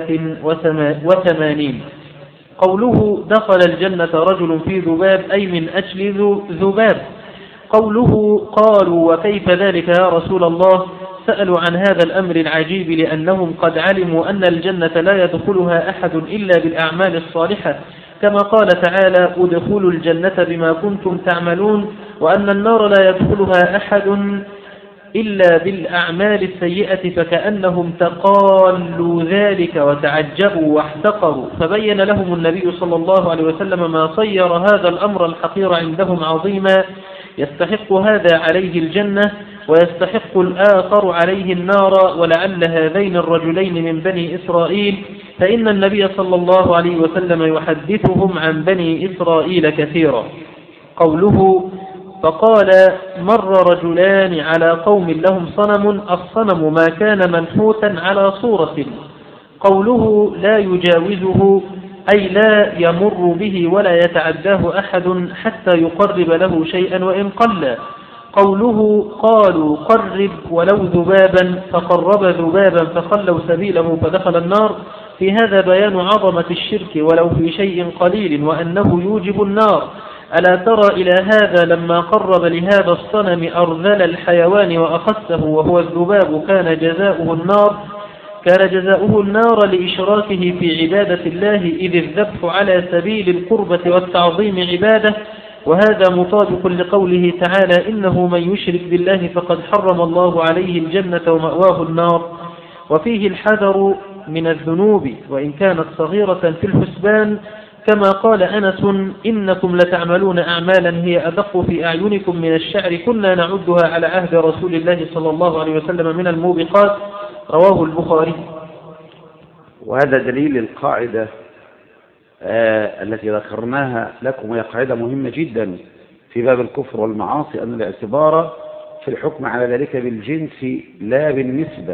83. قوله دخل الجنة رجل في ذباب أي من أجل ذباب. قوله قالوا وكيف ذلك يا رسول الله، سألوا عن هذا الأمر العجيب لأنهم قد علموا أن الجنة لا يدخلها أحد إلا بالأعمال الصالحة، كما قال تعالى: ادخلوا الجنة بما كنتم تعملون، وأن النار لا يدخلها أحد إلا بالأعمال السيئة، فكأنهم تقالوا ذلك وتعجبوا واحتقروا. فبين لهم النبي صلى الله عليه وسلم ما صير هذا الأمر الحقير عندهم عظيما، يستحق هذا عليه الجنة ويستحق الآخر عليه النار، ولعل هذين الرجلين من بني إسرائيل، فإن النبي صلى الله عليه وسلم يحدثهم عن بني إسرائيل كثيرا. قوله فقال: مر رجلان على قوم لهم صنم، الصنم ما كان منحوتا على صورة. قوله لا يجاوزه أي لا يمر به ولا يتعداه أحد حتى يقرب له شيئا وإن قل. قوله قالوا قرب ولو ذبابا، فقرب ذبابا فخلوا سبيله فدخل النار. في هذا بيان عظمة الشرك ولو في شيء قليل، وأنه يوجب النار. ألا ترى إلى هذا لما قرب لهذا الصنم أرذل الحيوان وأخسه وهو الذباب كان جزاؤه النار لإشراكه في عبادة الله، إذ الذبح على سبيل القربة والتعظيم عبادة. وهذا مطابق لقوله تعالى: إنه من يشرك بالله فقد حرم الله عليه الجنة ومأواه النار. وفيه الحذر من الذنوب وإن كانت صغيرة في الحسبان، كما قال أنس: إنكم لتعملون أعمالا هي أدق في أعينكم من الشعر، كنا نعدها على عهد رسول الله صلى الله عليه وسلم من الموبقات. رواه البخاري. وهذا دليل القاعدة التي ذكرناها لكم، وهي قاعدة مهمة جدا في باب الكفر والمعاصي، أن الاعتبار في الحكم على ذلك بالجنس لا بالنسبة.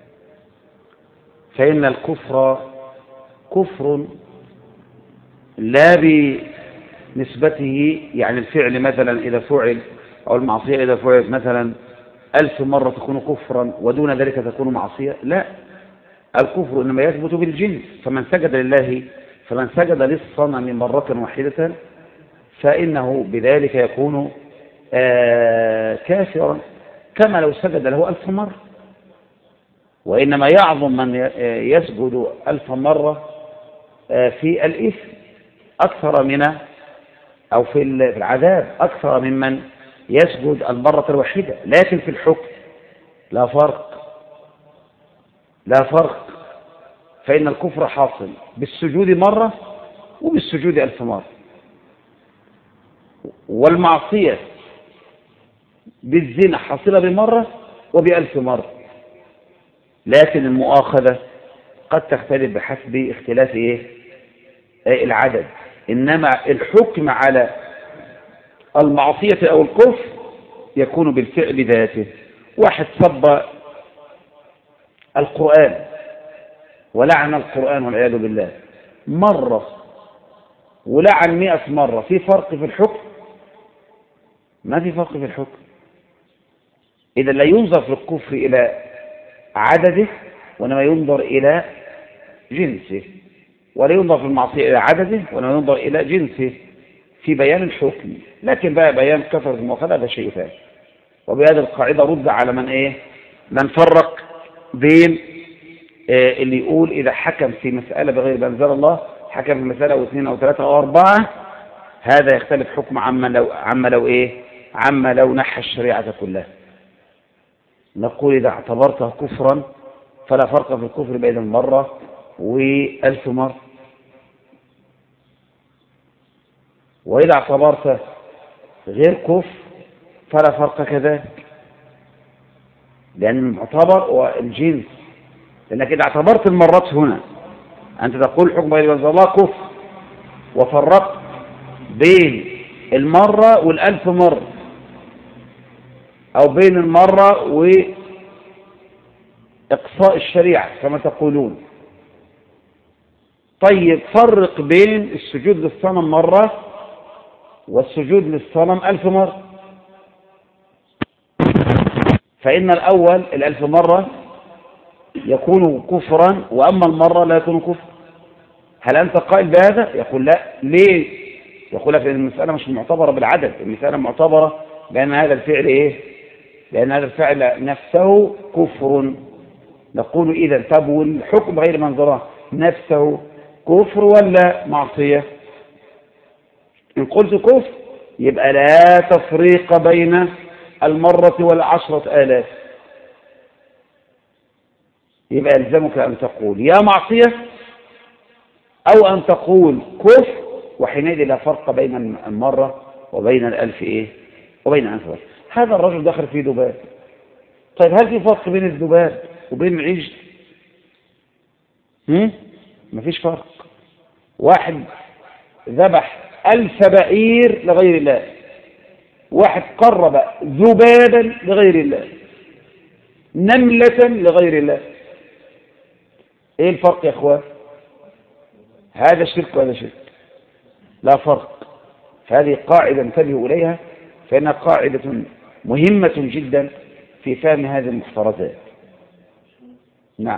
فإن الكفر كفر لا بنسبته، يعني الفعل مثلا إذا فعل أو المعصية إذا فعلت مثلا 1000 مرة تكون كفرا ودون ذلك تكون معصية. لا، الكفر إنما يثبت بالجنس. فمن سجد للصنم مرة واحدة فإنه بذلك يكون كافرا، كما لو سجد له 1000 مرة. وإنما يعظم من يسجد 1000 مرة في الإثم أكثر من أو في العذاب أكثر ممن يسجد المرة الواحدة. لكن في الحكم لا فرق، فإن الكفر حاصل بالسجود مرة وبالسجود 1000 مرة، والمعصية بالزنا حاصلة بمرة وب1000 مرة. لكن المؤاخذة قد تختلف بحسب اختلاف العدد. إنما الحكم على المعصية أو الكفر يكون بالفعل ذاته. واحد سب القرآن ولعن القرآن والعياذ بالله مرة ولعن 100 مرة، في فرق في الحكم؟ ما في فرق في الحكم. إذا لا ينظر في الكفر إلى عدده، وإنما ينظر إلى جنسه، ولا ينظر في المعصية إلى عدده، وإنما ينظر إلى جنسه في بيان الحكم. لكن بقى بيان كثرة المؤاخذة هذا شيء ثاني. وبهذه القاعدة رد على من فرق بين اللي يقول إذا حكم في مسألة بغير ما أنزل الله، حكم في مسألة أو 2 أو 3 أو 4، هذا يختلف حكم عما لو نحى الشريعة كلها. نقول إذا اعتبرته كفرا فلا فرق في الكفر بين المرة و1000 مرة، وإذا اعتبرته غير كفر فلا فرق كذلك، لأن المعتبر هو الجنس. لأنك إذا اعتبرت المرات هنا أنت تقول حكم غير ما أنزل الله كفر، وفرقت بين المرة و1000 مرة، أو بين المرة وإقصاء الشريعة كما تقولون. طيب فرق بين السجود للصنم مرة والسجود للصنم 1000 مرة، فإن الأول 1000 مرة يكون كفرا، وأما المرة لا يكون كفر. هل أنت قائل بهذا؟ يقول لا. ليه؟ يقول لك المسألة مش معتبرة بالعدد، المسألة معتبرة بأن هذا الفعل لأن هذا الفعل نفسه كفر. نقول إذا طب والحكم غير ما أنزل الله نفسه كفر ولا معصية؟ إن قلت كفر يبقى لا تفريق بين المرة وال10,000، يبقى يلزمك أن تقول يا معصية أو أن تقول كفر، وحينئذ لا فرق بين المرة وبين 1000 وبين 1000. هذا الرجل دخل في ذباب. طيب هل في فرق بين الذباب وبين العجل؟ مفيش فرق. واحد ذبح 1000 بعير لغير الله، واحد قرب ذبابا لغير الله، نملة لغير الله. ايه الفرق يا اخوان؟ هذا شرك وهذا شرك، لا فرق. فهذه قاعدة انتبهوا إليها، فإنها قاعدة مهمة جدا في فهم هذه المحترزات. نعم،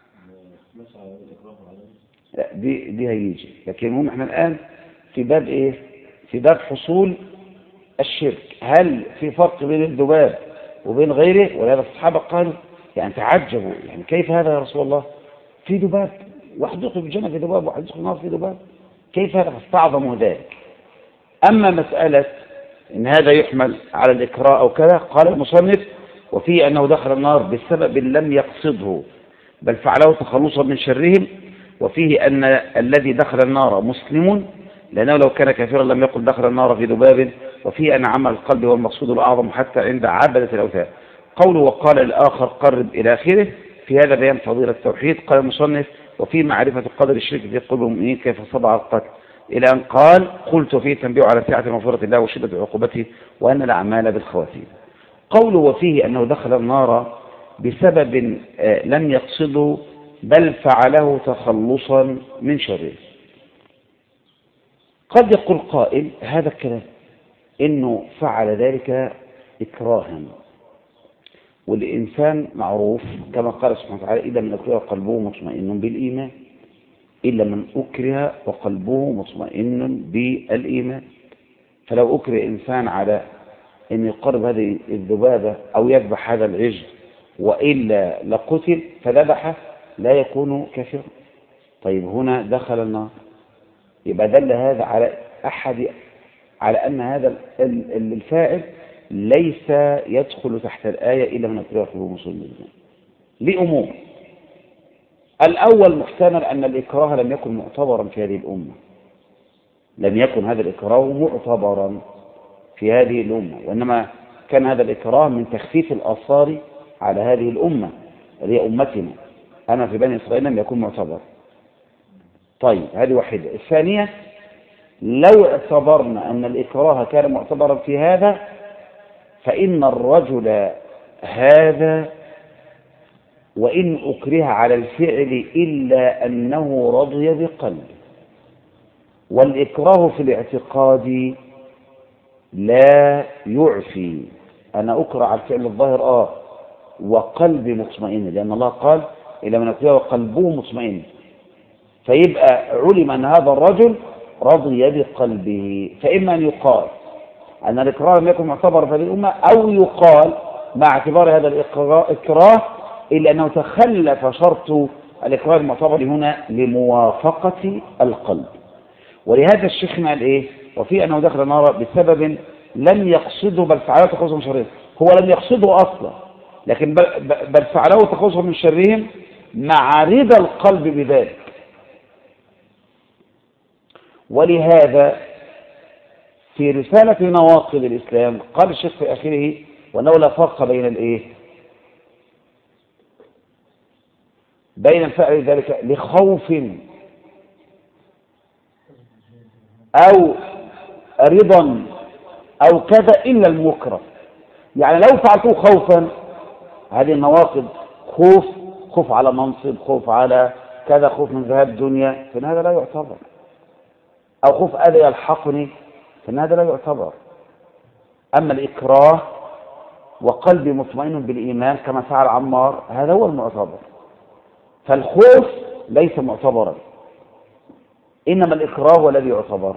لا دي هيجي، لكن هم احنا الآن في باب في باب حصول الشرك. هل في فرق بين الذباب وبين غيره؟ ولهذا الصحابة قالوا يعني تعجبوا، يعني كيف هذا يا رسول الله؟ في ذباب، واحد يدخل الجنة في ذباب وواحد يدخل النار في ذباب، كيف هذا؟ فاستعظموا ذلك. أما مسألة إن هذا يحمل على الإكراه أو كذا، قال المصنف وفيه أنه دخل النار بسبب لم يقصده بل فعله تخلصا من شرهم، وفيه أن الذي دخل النار مسلم لأنه لو كان كافرا لم يقل دخل النار في ذباب، وفيه أن عمل القلب هو المقصود الأعظم حتى عند عبدة الأوثان. قوله وقال الآخر قرب إلى آخره، في هذا بيان فضيلة التوحيد. قال المصنف وفي معرفة قدر الشرك في قلوب المؤمنين كيف صدع القتل، إلى أن قال قلت فيه تنبيه على سعة مغفرة الله وشدة عقوبته وأن الأعمال بالخواتيم. قوله وفيه أنه دخل النار بسبب لم يقصده بل فعله تخلصا من شره. قد يقول قائل هذا الكلام إنه فعل ذلك إكراها، والإنسان معروف كما قال سبحانه وتعالى إلا من أكره قلبه مطمئن بالإيمان، إلا من أكره وقلبه مطمئن بالإيمان. فلو أكره إنسان على أن يقرب هذه الذبابة أو يذبح هذا العجل وإلا لقتل فذبحه لا يكون كافرا. طيب هنا دخل النار، يبقى دل هذا على أن هذا الفاعل ليس يدخل تحت الآية إلا من أكره قلبه مسلم لأمور. الأول محتمل أن الإكراه لم يكن معتبرا في هذه الأمة، لم يكن هذا الإكراه معتبرا في هذه الأمة، وإنما كان هذا الإكراه من تخفيف الآثار على هذه الأمة اللي هي أمتنا. أما في بني إسرائيل لم يكن معتبر. طيب هذه واحدة. الثانية لو اعتبرنا أن الإكراه كان معتبرا في هذا فإن الرجل هذا وإن أكره على الفعل إلا أنه رضي بقلبه، والإكراه في الاعتقاد لا يعفي. أنا أكره على الفعل الظاهر وقلبي مطمئن، لأن الله قال إلا من أكره وقلبه مطمئن، فيبقى علم أن هذا الرجل رضي بقلبه. فإما أن يقال أن الإكراه لم يكن معتبر في هذه الأمة، أو يقال مع اعتبار هذا الإكراه إلا أنه تخلف شرط الإكراه المعتبر هنا لموافقة القلب. ولهذا الشيخ قال إيه؟ وفي أنه دخل النار بسبب لم يقصده بل فعله تخلصه من شرهم. هو لم يقصده أصلا، لكن بل فعله تخلصه من شرهم مع رضا القلب بذلك. ولهذا في رسالة نواقض الإسلام قال الشيخ في آخره وأنه لا فرق بين بين الفعل ذلك لخوف أو رضا أو كذا إلا المكره. يعني لو فعلته خوفا، هذه النواقض خوف على منصب، خوف على كذا، خوف من ذهاب الدنيا، فإن هذا لا يعتبر. أو خوف أذى يلحقني، فإن هذا لا يعتبر. أما الإكراه وقلبي مطمئن بالإيمان كما فعل عمار، هذا هو المعتبر. فالخوف ليس معتبرا، إنما الإكراه هو الذي يعتبر.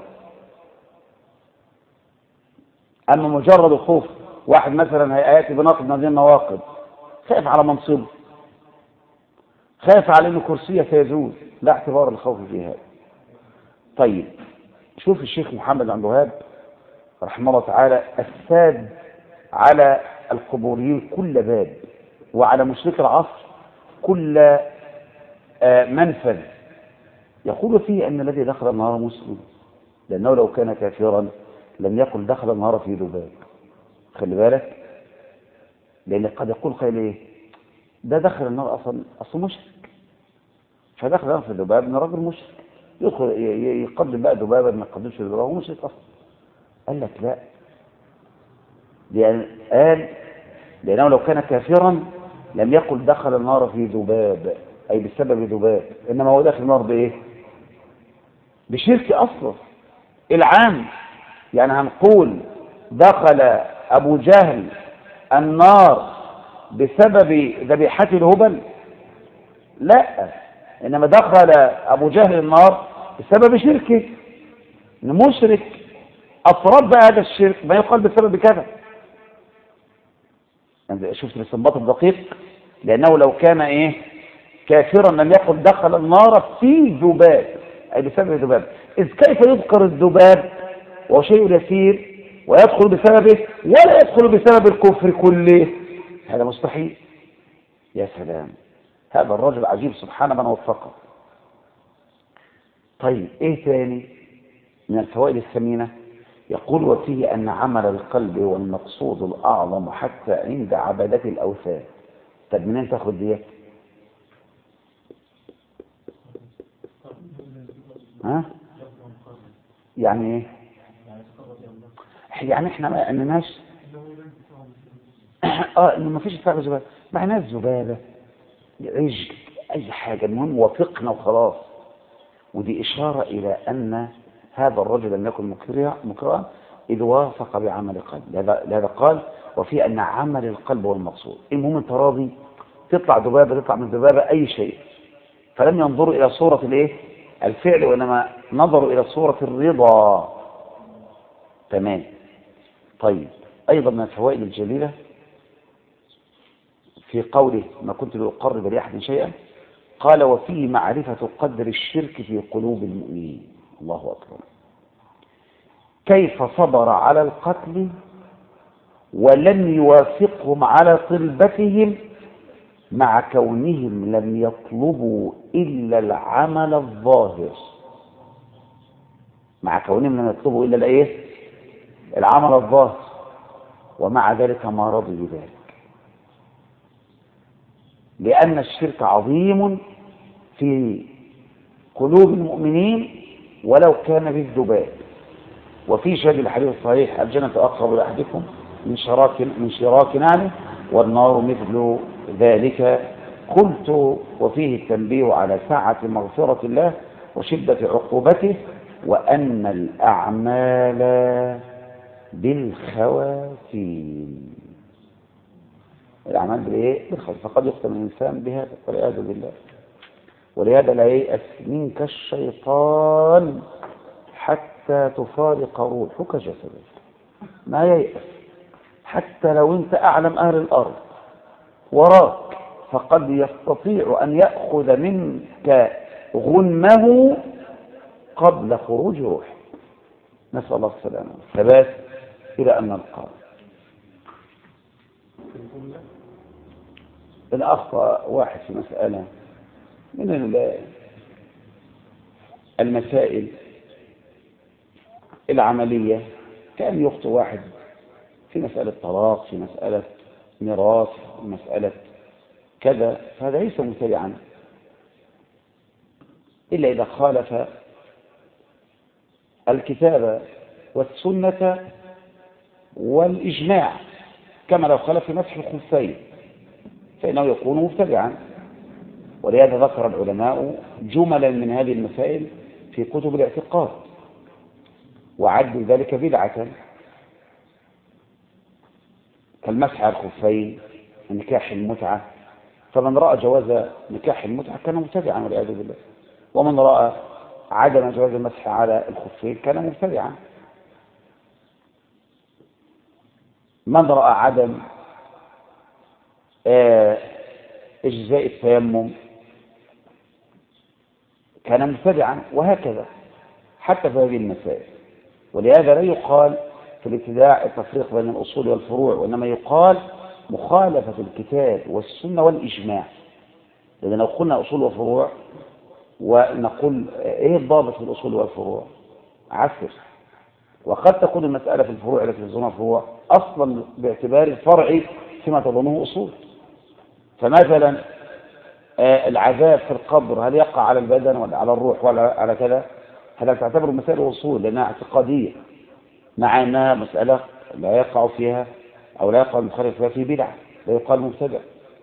أما مجرد خوف واحد مثلا هيأتي بناقض من هذه النواقض، خايف على منصبه، خايف على أن كرسيه سيزول، لا اعتبار الخوف في هذا. طيب شوف الشيخ محمد عبد الوهاب رحمه الله تعالى الساد على القبوريين كل باب، وعلى مشرك العصر كل منفذ، يقول فيه أن الذي دخل النار مسلم، لأنه لو كان كافرا لم يقل دخل النار في ذباب. خلي بالك، لأن قد يقول قيل إيه؟ ده دخل النار أصلا مشرك، فدخل النار في ذباب من رجل مشرك، يدخل يقدم بقى ذبابا ما يقدمش ذبابا، هو مشرك أصلا. قال لك لا، لأنه لو كان كافرا لم يقل دخل النار في ذباب أي بسبب ذباب، إنما هو داخل النار بإيه؟ بشرك أصلا العام. يعني هنقول دخل أبو جهل النار بسبب ذبيحته الهبل؟ لا، إنما دخل أبو جهل النار بسبب شركه، مشرك أفراد بقى هذا الشرك ما يقال بسبب كذا. يعني شفت الاستنباط الدقيق، لأنه لو كان كافرا لم يقل دخل النار في ذباب أي بسبب ذباب، إذ كيف يذكر الذباب وهو شيء يسير ويدخل بسببه ولا يدخل بسبب الكفر كله؟ هذا مستحيل. يا سلام، هذا الرجل عجيب سبحان من وفقه. طيب إيه ثاني من الفوائد الثمينة؟ يقول وفيه أن عمل القلب هو المقصود الأعظم حتى عند عبادة الأوثان. طب منين تاخد ديت؟ يعني ايه؟ يعني احنا ما انناش انه ما فيش اتفاق ذبابه، معناه ذبابه عجل اي حاجه، المهم وافقنا وخلاص. ودي اشاره الى ان هذا الرجل لم يكن مكرها اذ وافق بعمل القلب. لهذا قال وفي ان عمل القلب هو المقصود. المهم انت راضي تطلع ذبابه، تطلع من ذبابه اي شيء. فلم ينظروا الى صوره الفعل، وانما نظروا الى صوره الرضا. تمام. طيب ايضا من الفوائد الجليله في قوله ما كنت لأقرب لأحد شيئا، قال وفيه معرفة قدر الشرك في قلوب المؤمنين. الله أكبر، كيف صبر على القتل ولم يوافقهم على طلبتهم مع كونهم لم يطلبوا إلا العمل الظاهر. مع كونهم لم يطلبوا إلا العمل الظاهر، ومع ذلك ما رضي بذلك، لأن الشرك عظيم في قلوب المؤمنين ولو كان بالذباب. وفي شاهد الحديث الصحيح الجنة أقرب لأحدكم من شراك يعني، والنار مثل ذلك. قلت: وفيه التنبيه على سعة مغفرة الله وشدة عقوبته، وأن الأعمال بالخواتيم. الأعمال بالإيه؟ بالخواتيم. فقد يختم الإنسان بهذا والعياذ بالله. ولهذا لا ييأس منك الشيطان حتى تفارق روحك جسدك. ما ييأس، حتى لو أنت أعلم أهل الأرض وراك، فقد يستطيع أن يأخذ منك غنمه قبل خروج روحه. نسأل الله السلامة والثبات إلى أن نلقاه. إن أخطأ واحد في مسألة من المسائل العملية، كان يخطئ واحد في مسألة طلاق، في مسألة ميراث، في مسألة كذا، فهذا ليس مبتدعا إلا إذا خالف الكتاب والسنة والإجماع، كما لو خالف في مسح الخفين فإنه يكون مبتدعا. ولهذا ذكر العلماء جملا من هذه المسائل في كتب الاعتقاد وعدوا ذلك بدعة، كالمسح على الخفين، نكاح المتعة. فمن رأى جواز نكاح المتعة كان مبتدعا والعياذ بالله، ومن رأى عدم جواز المسح على الخفين كان مبتدعا. من رأى عدم إجزاء التيمم كان مبتدعا، وهكذا حتى في هذه المسائل. ولهذا لا يقال في الابتداع التفريق بين الأصول والفروع، وإنما يقال مخالفة الكتاب والسنة والإجماع. لأن لو قلنا أصول وفروع ونقول إيه الضابط في الأصول والفروع؟ عسر. وقد تكون المسألة في الفروع التي تظنها فروع أصلا باعتبار الفرع فيما تظنه أصول. فمثلا العذاب في القبر هل يقع على البدن ولا على الروح ولا على كذا؟ هذا تعتبر مسألة أصول لأنها اعتقادية، مع أنها مسألة لا يقع فيها أو لا يقع المخالف فيها في بدعة، لا يقال مبتدع.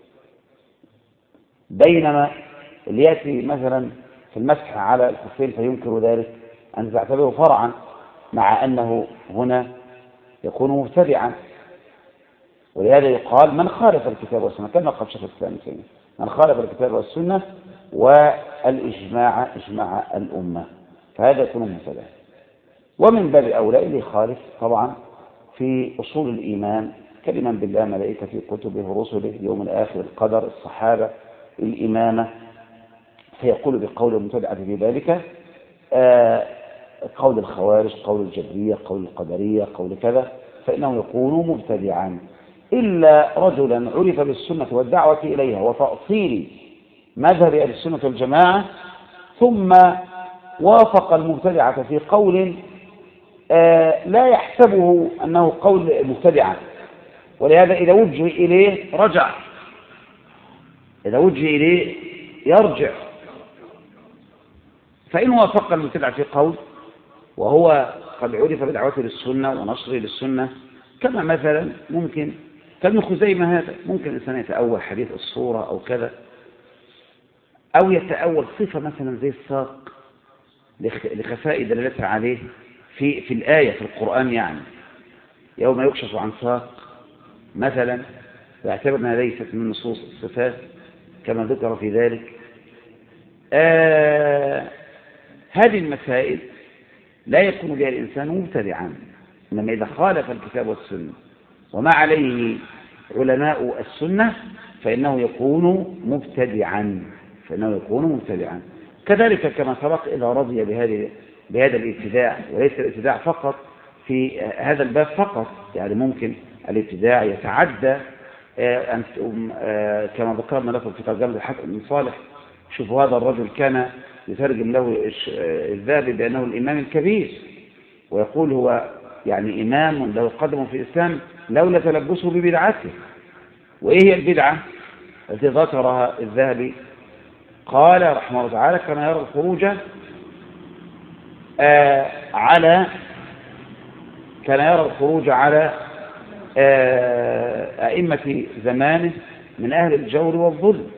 بينما اللي يأتي مثلا في المسح على الخفين فينكر ذلك أن تعتبره فرعا، مع أنه هنا يكون مبتدعا. ولهذا يقال من خالف الكتاب والسنة، كما قال شيخ الإسلام ابن تيمية، من خالف الكتاب والسنة والإجماع إجماع الأمة، فهذا يكون مبتدعا. ومن باب أولى اللي يخالف طبعا في أصول الإيمان كالإيمان بالله، ملائكته، كتبه، رسله، اليوم الآخر، القدر، الصحابة، الإمامة، فيقول بقول المبتدعة في ذلك قول الخوارج، قول الجبرية، قول القدرية، قول كذا، فإنه يكون مبتدعا. إلا رجلا عرف بالسنة والدعوة إليها وتأصيل مذهب أهل السنة والجماعة، ثم وافق المبتدعة في قول لا يحسبه أنه قول مبتدعا، ولهذا إذا وجه إليه رجع، إذا وجه إليه يرجع. فإن وافق المبتدع في قول وهو قد عرف بدعوته للسنة ونشره للسنة، كما مثلا ممكن كابن خزيمة هذا، ممكن الإنسان يتأول حديث الصورة أو كذا، أو يتأول صفة مثلا زي الساق لخفاء دلالتها عليه في الآية في القرآن، يعني يوم يكشف عن ساق مثلا، ويعتبر أنها ليست من نصوص الصفات كما ذكر في ذلك. هذه المسائل لا يكون بها الإنسان مبتدعا، إنما إذا خالف الكتاب والسنة وما عليه علماء السنة فإنه يكون مبتدعا، كذلك كما سبق إذا رضي بهذا الابتداع، وليس الابتداع فقط في هذا الباب فقط، يعني ممكن الابتداع يتعدى كما ذكرنا لكم في ترجمة الحسن بن صالح. شوفوا هذا الرجل كان يترجم له الذهبي بأنه الإمام الكبير، ويقول هو يعني إمام له قدم في الإسلام لولا تلبسه ببدعته. وإيه هي البدعة التي ذكرها الذهبي؟ قال رحمه الله تعالى كان يرى الخروج على أئمة زمانه من أهل الجور والظلم،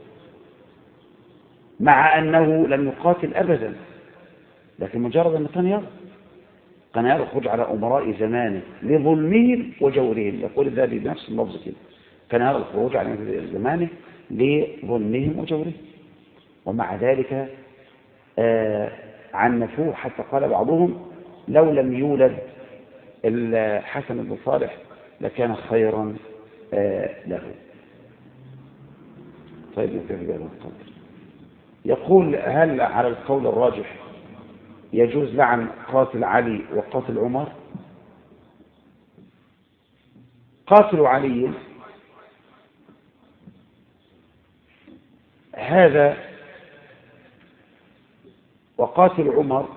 مع أنه لم يقاتل أبدا، لكن مجرد أنه كان يرى الخروج على أمراء زمانه لظلمهم وجورهم، يقول الذهبي بنفس اللفظ كده، كان يرى الخروج على زمانه لظلمهم وجورهم، ومع ذلك عنفوه حتى قال بعضهم لو لم يولد الحسن بن صالح لكان خيرا له. طيب نكتفي بهذا القدر. يقول هل على القول الراجح يجوز لعن قاتل علي وقاتل عمر؟ قاتل علي هذا وقاتل عمر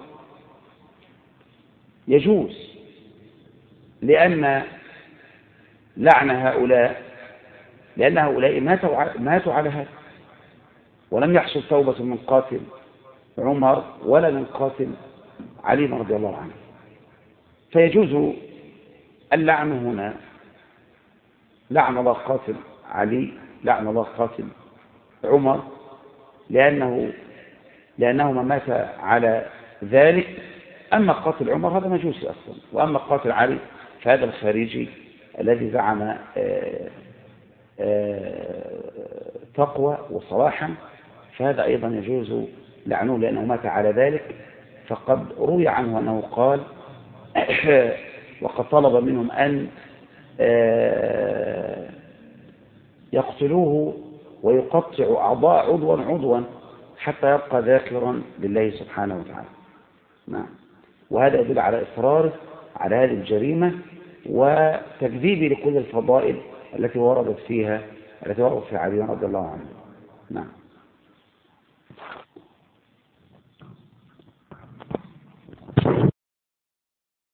يجوز، لأن لعن هؤلاء لأن هؤلاء ماتوا على هذا، ولم يحصل توبة من قاتل عمر ولا من قاتل علي رضي الله عنه، فيجوز اللعن هنا، لعن الله قاتل علي، لعن الله قاتل عمر، لأنهما مات على ذلك. أما قاتل عمر هذا مجوسي أصلا، وأما قاتل علي فهذا الخارجي الذي زعم تقوى وصلاحا، فهذا أيضا يجوز لعنه لأنه مات على ذلك. فقد روي عنه أنه قال وقد طلب منهم أن يقتلوه ويقطعوا أعضاء عضوا حتى يبقى ذاكرا لله سبحانه وتعالى. نعم. وهذا يدل على إصراره على هذه الجريمة وتكذيبه لكل الفضائل التي وردت فيها علي رضي الله عنه. نعم.